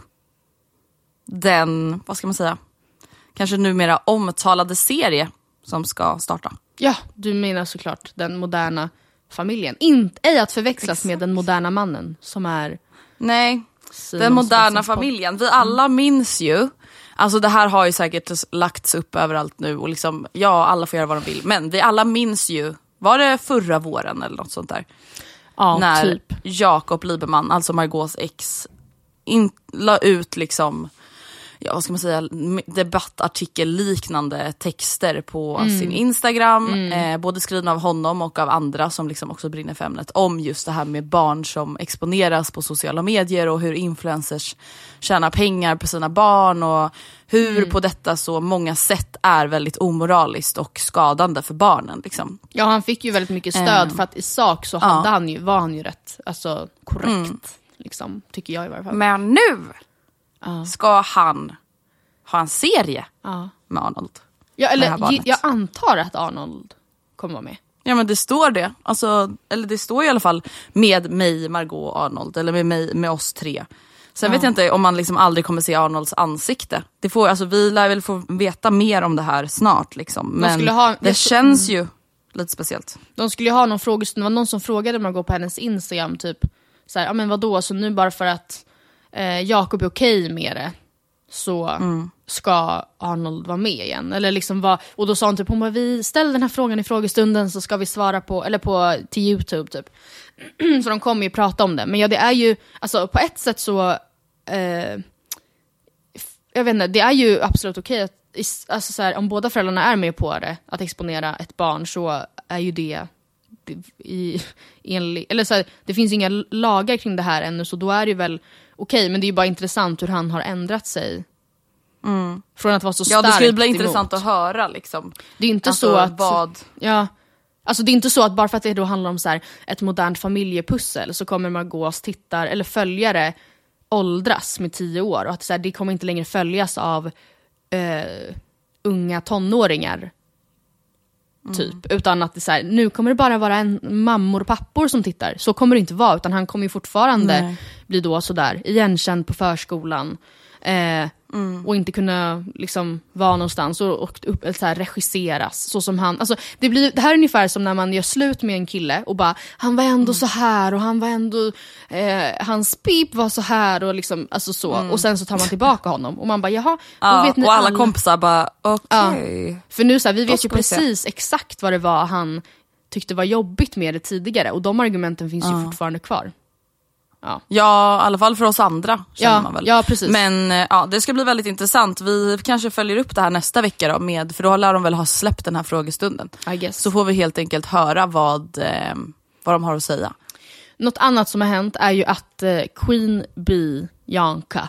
den, vad ska man säga, kanske numera omtalade serie som ska starta. Ja, du menar såklart den moderna familjen. Inte ej att förväxlas Exakt. med den moderna mannen som är... Nej, Simon den moderna familjen. Vi alla minns ju, alltså det här har ju säkert lagts upp överallt nu och liksom, ja, alla får göra vad de vill. Men vi alla minns ju, var det förra våren eller något sånt där? Ja, när typ. Jakob Liberman, alltså Margaux ex, in, la ut liksom, ja, vad ska man säga, debattartikel liknande texter på mm. sin Instagram, mm. eh, både skrivna av honom och av andra som liksom också brinner för ämnet, om just det här med barn som exponeras på sociala medier och hur influencers tjänar pengar på sina barn och hur mm. på detta så många sätt är väldigt omoraliskt och skadande för barnen liksom. Ja, han fick ju väldigt mycket stöd eh. för att i sak så hade ja. han ju, var han ju rätt, alltså korrekt mm. liksom, tycker jag i varje fall. Men nu Uh. ska han ha en serie uh. med Arnold. Ja, eller jag antar att Arnold kommer vara med. Ja, men det står det. Alltså, eller det står i alla fall med mig, Margaux och Arnold. Eller med mig, med oss tre. Sen uh. vet jag inte om man liksom aldrig kommer se Arnolds ansikte. Det får, alltså, vi lär väl få veta mer om det här snart. Liksom. Men ha, det känns ju lite speciellt. De skulle ju ha någon frågestund. Det var någon som frågade Margaux på hennes Instagram. Typ, så här, ja men vadå? Så nu bara för att Eh, Jakob är okej med det, så mm. ska Arnold vara med igen. Eller liksom var, och då sa hon typ, hon bara, vi ställer den här frågan i frågestunden så ska vi svara på, eller på till YouTube typ. Så de kommer ju prata om det. Men ja, det är ju, alltså på ett sätt så eh, jag vet inte, det är ju absolut okej att, alltså så här, om båda föräldrarna är med på det, att exponera ett barn, så är ju det i, enlig, eller så här, det finns inga lagar kring det här ännu, så då är det väl okej, men det är ju bara intressant hur han har ändrat sig Mm. Från att vara så starkt Ja, det skulle bli intressant emot. att höra liksom. Det är inte alltså, så att... Vad... Ja, alltså det är inte så att bara för att det då handlar om så här, ett modernt familjepussel så kommer Margaux tittar eller följare åldras med tio år. Och att så här, det kommer inte längre följas av eh, unga tonåringar. Typ. Mm. Utan att det så här, nu kommer det bara vara en mammor och pappor som tittar. Så kommer det inte vara, utan han kommer ju fortfarande Nej. bli då sådär igenkänd på förskolan. Eh, mm. Och inte kunna liksom vara någonstans och, och upp, så här, regisseras så som han, alltså, det, blir, det här är ungefär som när man gör slut med en kille och bara, han var ändå mm. så här och han var ändå eh, hans pip var så här och liksom, alltså så, mm. och sen så tar man tillbaka honom och man bara, jaha, ja, vet ni och alla, alla kompisar bara, okej okay. ja. För nu så här, vi vet ju precis exakt vad det var han tyckte var jobbigt med det tidigare och de argumenten finns ja. ju fortfarande kvar. Ja. ja, i alla fall för oss andra känner ja, man väl. Ja, precis. Men ja, det ska bli väldigt intressant. Vi kanske följer upp det här nästa vecka då med, för då lär de väl ha släppt den här frågestunden. I guess. Så får vi helt enkelt höra vad, eh, vad de har att säga. Något annat som har hänt är ju att eh, Queen Bianca,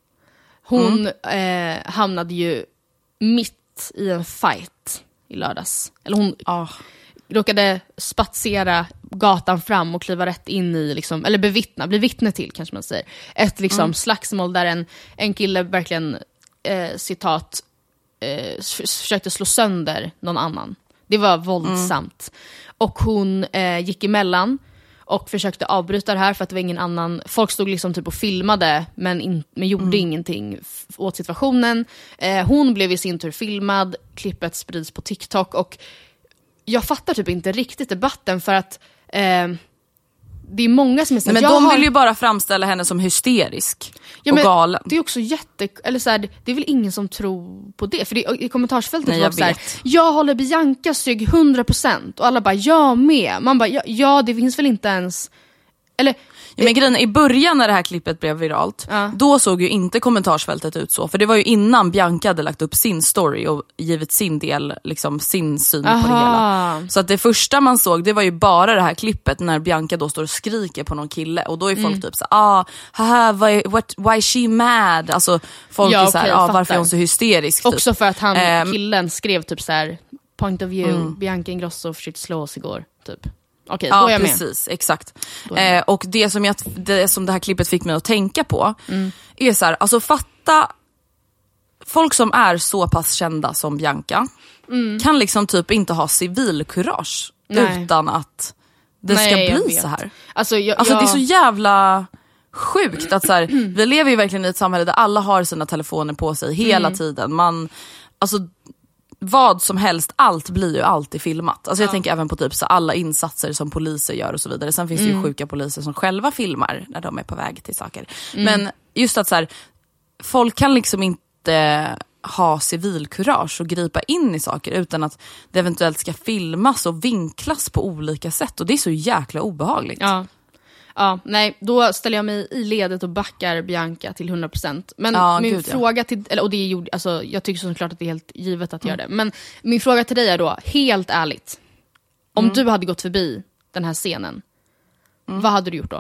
hon mm. eh, hamnade ju mitt i en fight i lördags. Eller hon... Oh. råkade spatsera gatan fram och kliva rätt in i, liksom, eller bevittna, bli vittne till kanske man säger, ett liksom mm. slagsmål där en, en kille verkligen eh, citat eh, försökte slå sönder någon annan. Det var våldsamt. Mm. Och hon eh, gick emellan och försökte avbryta det här för att det var ingen annan, folk stod liksom typ och filmade men, in, men gjorde mm. ingenting f- åt situationen. Eh, hon blev i sin tur filmad, klippet sprids på TikTok och jag fattar typ inte riktigt debatten för att eh, det är många som är så. Nej, men de vill har... ju bara framställa henne som hysterisk ja, och galen. Det är också jätte... Eller så här, det är väl ingen som tror på det. För det, i kommentarsfältet Nej, var jag så här, jag håller Biancas rygg hundra procent. Och alla bara, jag med. Man bara, ja, ja det finns väl inte ens... Eller... Ja, men grejen, i början när det här klippet blev viralt, ja. då såg ju inte kommentarsfältet ut så. För det var ju innan Bianca hade lagt upp sin story och givit sin del, liksom sin syn Aha. på det hela. Så att det första man såg, det var ju bara det här klippet när Bianca då står och skriker på någon kille. Och då är folk mm. typ så ah, haha, why, what, why is she mad? Alltså folk ja, är så här, okay, ah, varför är hon så hysterisk? Typ. Också för att han, killen skrev typ så här, point of view, mm. Bianca Ingrosso försökte slå oss igår, typ. Okej, ja, då är jag precis, med. Exakt. Eh, och det som, jag, det som det här klippet fick mig att tänka på mm. är så här, alltså fatta folk som är så pass kända som Bianca mm. kan liksom typ inte ha civilkurage Nej. utan att det Nej, ska bli så här. Alltså, jag, alltså jag... det är så jävla sjukt att så här, mm. vi lever ju verkligen i ett samhälle där alla har sina telefoner på sig hela mm. tiden. Man, alltså vad som helst, allt blir ju alltid filmat. Alltså jag ja. tänker även på typ så alla insatser som poliser gör och så vidare. Sen finns mm. det ju sjuka poliser som själva filmar när de är på väg till saker. Mm. Men just att så här, folk kan liksom inte ha civilkurage och gripa in i saker utan att det eventuellt ska filmas och vinklas på olika sätt. Och det är så jäkla obehagligt. Ja. Ja, nej, då ställer jag mig i ledet och backar Bianca till hundra procent. Men ja, min gud, fråga ja. till, eller, och det är gjord, alltså, jag tycker såklart att det är helt givet att mm. göra det. Men min fråga till dig är då, helt ärligt, om mm. du hade gått förbi den här scenen, mm. vad hade du gjort då?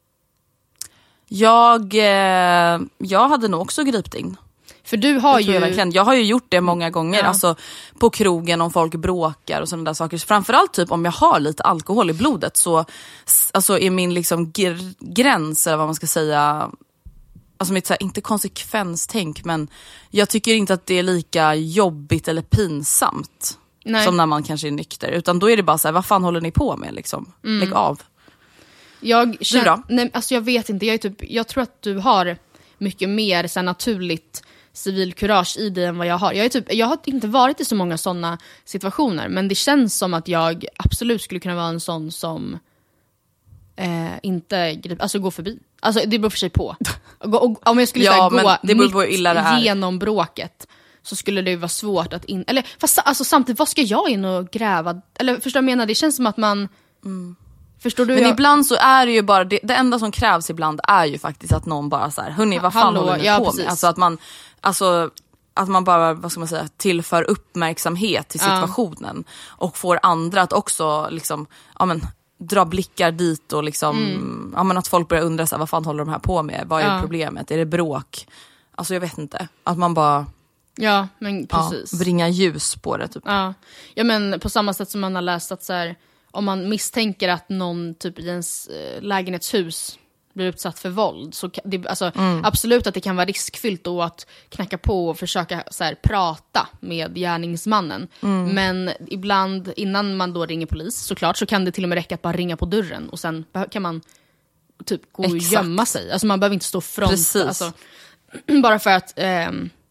Jag, eh, jag hade nog också gripit in. För du har ju... Jag, jag har ju gjort det många gånger, ja. alltså på krogen om folk bråkar och sådana där saker. Så framförallt typ om jag har lite alkohol i blodet så alltså, är min liksom gr- gräns, eller vad man ska säga, alltså mitt så här, inte konsekvenstänk, men jag tycker inte att det är lika jobbigt eller pinsamt Nej. som när man kanske är nykter. Utan då är det bara så här, vad fan håller ni på med liksom? Mm. Lägg av. Jag känner, nej, alltså jag vet inte, jag, är typ, jag tror att du har mycket mer så här, naturligt civilkurage i dig än vad jag har. Jag, är typ, jag har inte varit i så många sådana situationer, men det känns som att jag absolut skulle kunna vara en sån som eh, inte grip, alltså gå förbi. Alltså det beror för sig på. Och, och, om jag skulle ja, här, gå det beror på illa det är. genom bråket så skulle det vara svårt att in... Eller fast, alltså, samtidigt, vad ska jag in och gräva? Eller förstår jag menar, det känns som att man... Mm. Förstår du? Men jag... ibland så är det ju bara det, det enda som krävs ibland är ju faktiskt att någon bara så här, hörni, vad fan Hallå, håller ni ja, på precis. med? Alltså att man alltså att man bara, vad ska man säga, tillför uppmärksamhet till situationen ja. och får andra att också liksom, ja men dra blickar dit och liksom mm. ja men att folk börjar undra så här, vad fan håller de här på med? Vad är ja. problemet? Är det bråk? Alltså jag vet inte. Att man bara Ja, men precis. Ja, bringa ljus på det typ. Ja. Ja, men på samma sätt som man har läst att så här, om man misstänker att någon typ i ens äh, lägenhetshus blir utsatt för våld, så kan, det, alltså, mm. absolut att det kan vara riskfyllt då att knacka på och försöka så här, prata med gärningsmannen. Mm. Men ibland innan man då ringer polis, såklart, så kan det till och med räcka att bara ringa på dörren och sen kan man typ gå och Exakt. gömma sig. Alltså man behöver inte stå front, alltså, bara för att eh,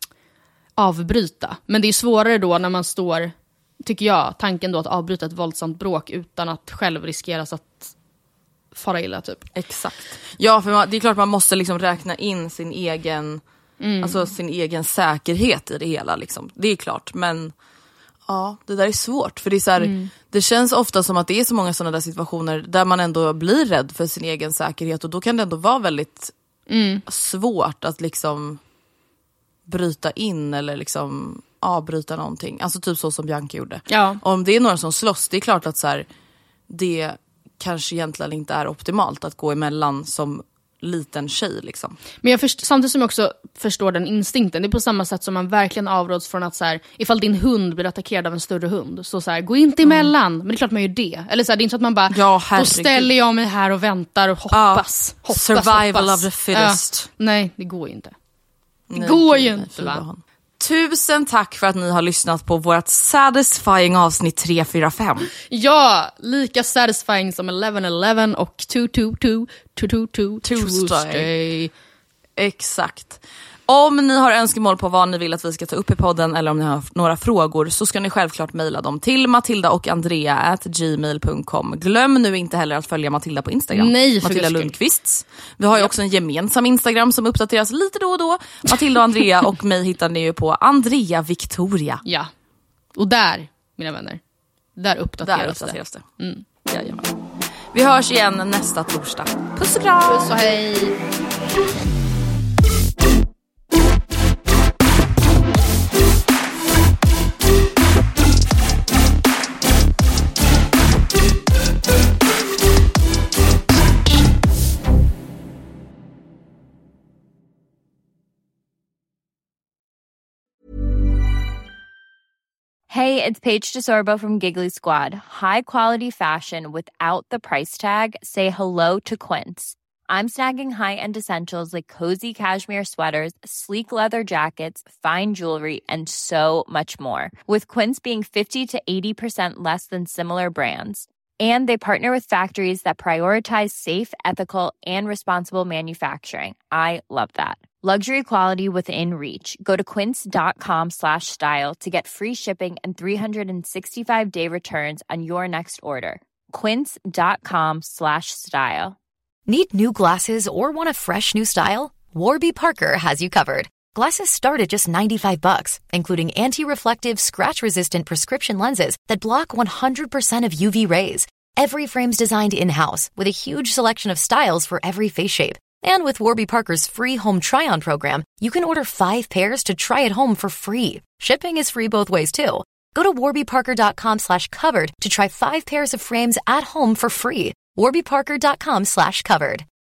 avbryta. Men det är svårare då när man står, tycker jag, tanken då att avbryta ett våldsamt bråk utan att själv riskeras att fara illa typ. Exakt. Ja, för man, det är klart man måste liksom räkna in sin egen mm. alltså sin egen säkerhet i det hela liksom. Det är klart, men ja, det där är svårt för det är så här, mm. det känns ofta som att det är så många sådana där situationer där man ändå blir rädd för sin egen säkerhet och då kan det ändå vara väldigt mm. svårt att liksom bryta in eller liksom avbryta någonting. Alltså typ så som Bianca gjorde. Ja. Om det är några som slåss, det är klart att så här, det kanske egentligen inte är optimalt att gå emellan som liten tjej liksom. Men jag först, samtidigt som jag också förstår den instinkten, det är på samma sätt som man verkligen avråds från att så här, ifall din hund blir attackerad av en större hund, så så här, gå inte emellan. Mm. Men det är klart man gör det. Eller så här, det är inte så att man bara, ja, då ställer jag mig här och väntar och hoppas. Ja, hoppas survival hoppas. of the fittest. Ja. Nej, det går ju inte. Det nej, går det, ju nej, inte va? Tusen tack för att ni har lyssnat på vårt satisfying avsnitt tre fyra fem. Ja, lika satisfying som eleven eleven och two two two two two two Tuesday. Exakt. Om ni har önskemål på vad ni vill att vi ska ta upp i podden eller om ni har några frågor så ska ni självklart mejla dem till Matilda och Andrea at gmail dot com. Glöm nu inte heller att följa Matilda på Instagram. Nej, Matilda Lundqvist. Vi har ju också en gemensam Instagram som uppdateras lite då och då. Matilda och Andrea och mig hittar ni ju på Andrea Victoria. Ja, och där, mina vänner, där uppdateras, där uppdateras det. det. Mm. Jajamän. Vi hörs igen nästa torsdag. Puss och kram! Puss och hej! Hey, it's Paige DeSorbo from Giggly Squad. High quality fashion without the price tag. Say hello to Quince. I'm snagging high-end essentials like cozy cashmere sweaters, sleek leather jackets, fine jewelry, and so much more. With Quince being fifty to eighty percent less than similar brands. And they partner with factories that prioritize safe, ethical, and responsible manufacturing. I love that. Luxury quality within reach. Go to quince.com slash style to get free shipping and three sixty-five day returns on your next order. Quince.com slash style. Need new glasses or want a fresh new style? Warby Parker has you covered. Glasses start at just ninety-five bucks, including anti-reflective, scratch-resistant prescription lenses that block one hundred percent of U V rays. Every frame's designed in-house with a huge selection of styles for every face shape. And with Warby Parker's free home try-on program, you can order five pairs to try at home for free. Shipping is free both ways, too. Go to warbyparker.com slash covered to try five pairs of frames at home for free. warbyparker.com slash covered.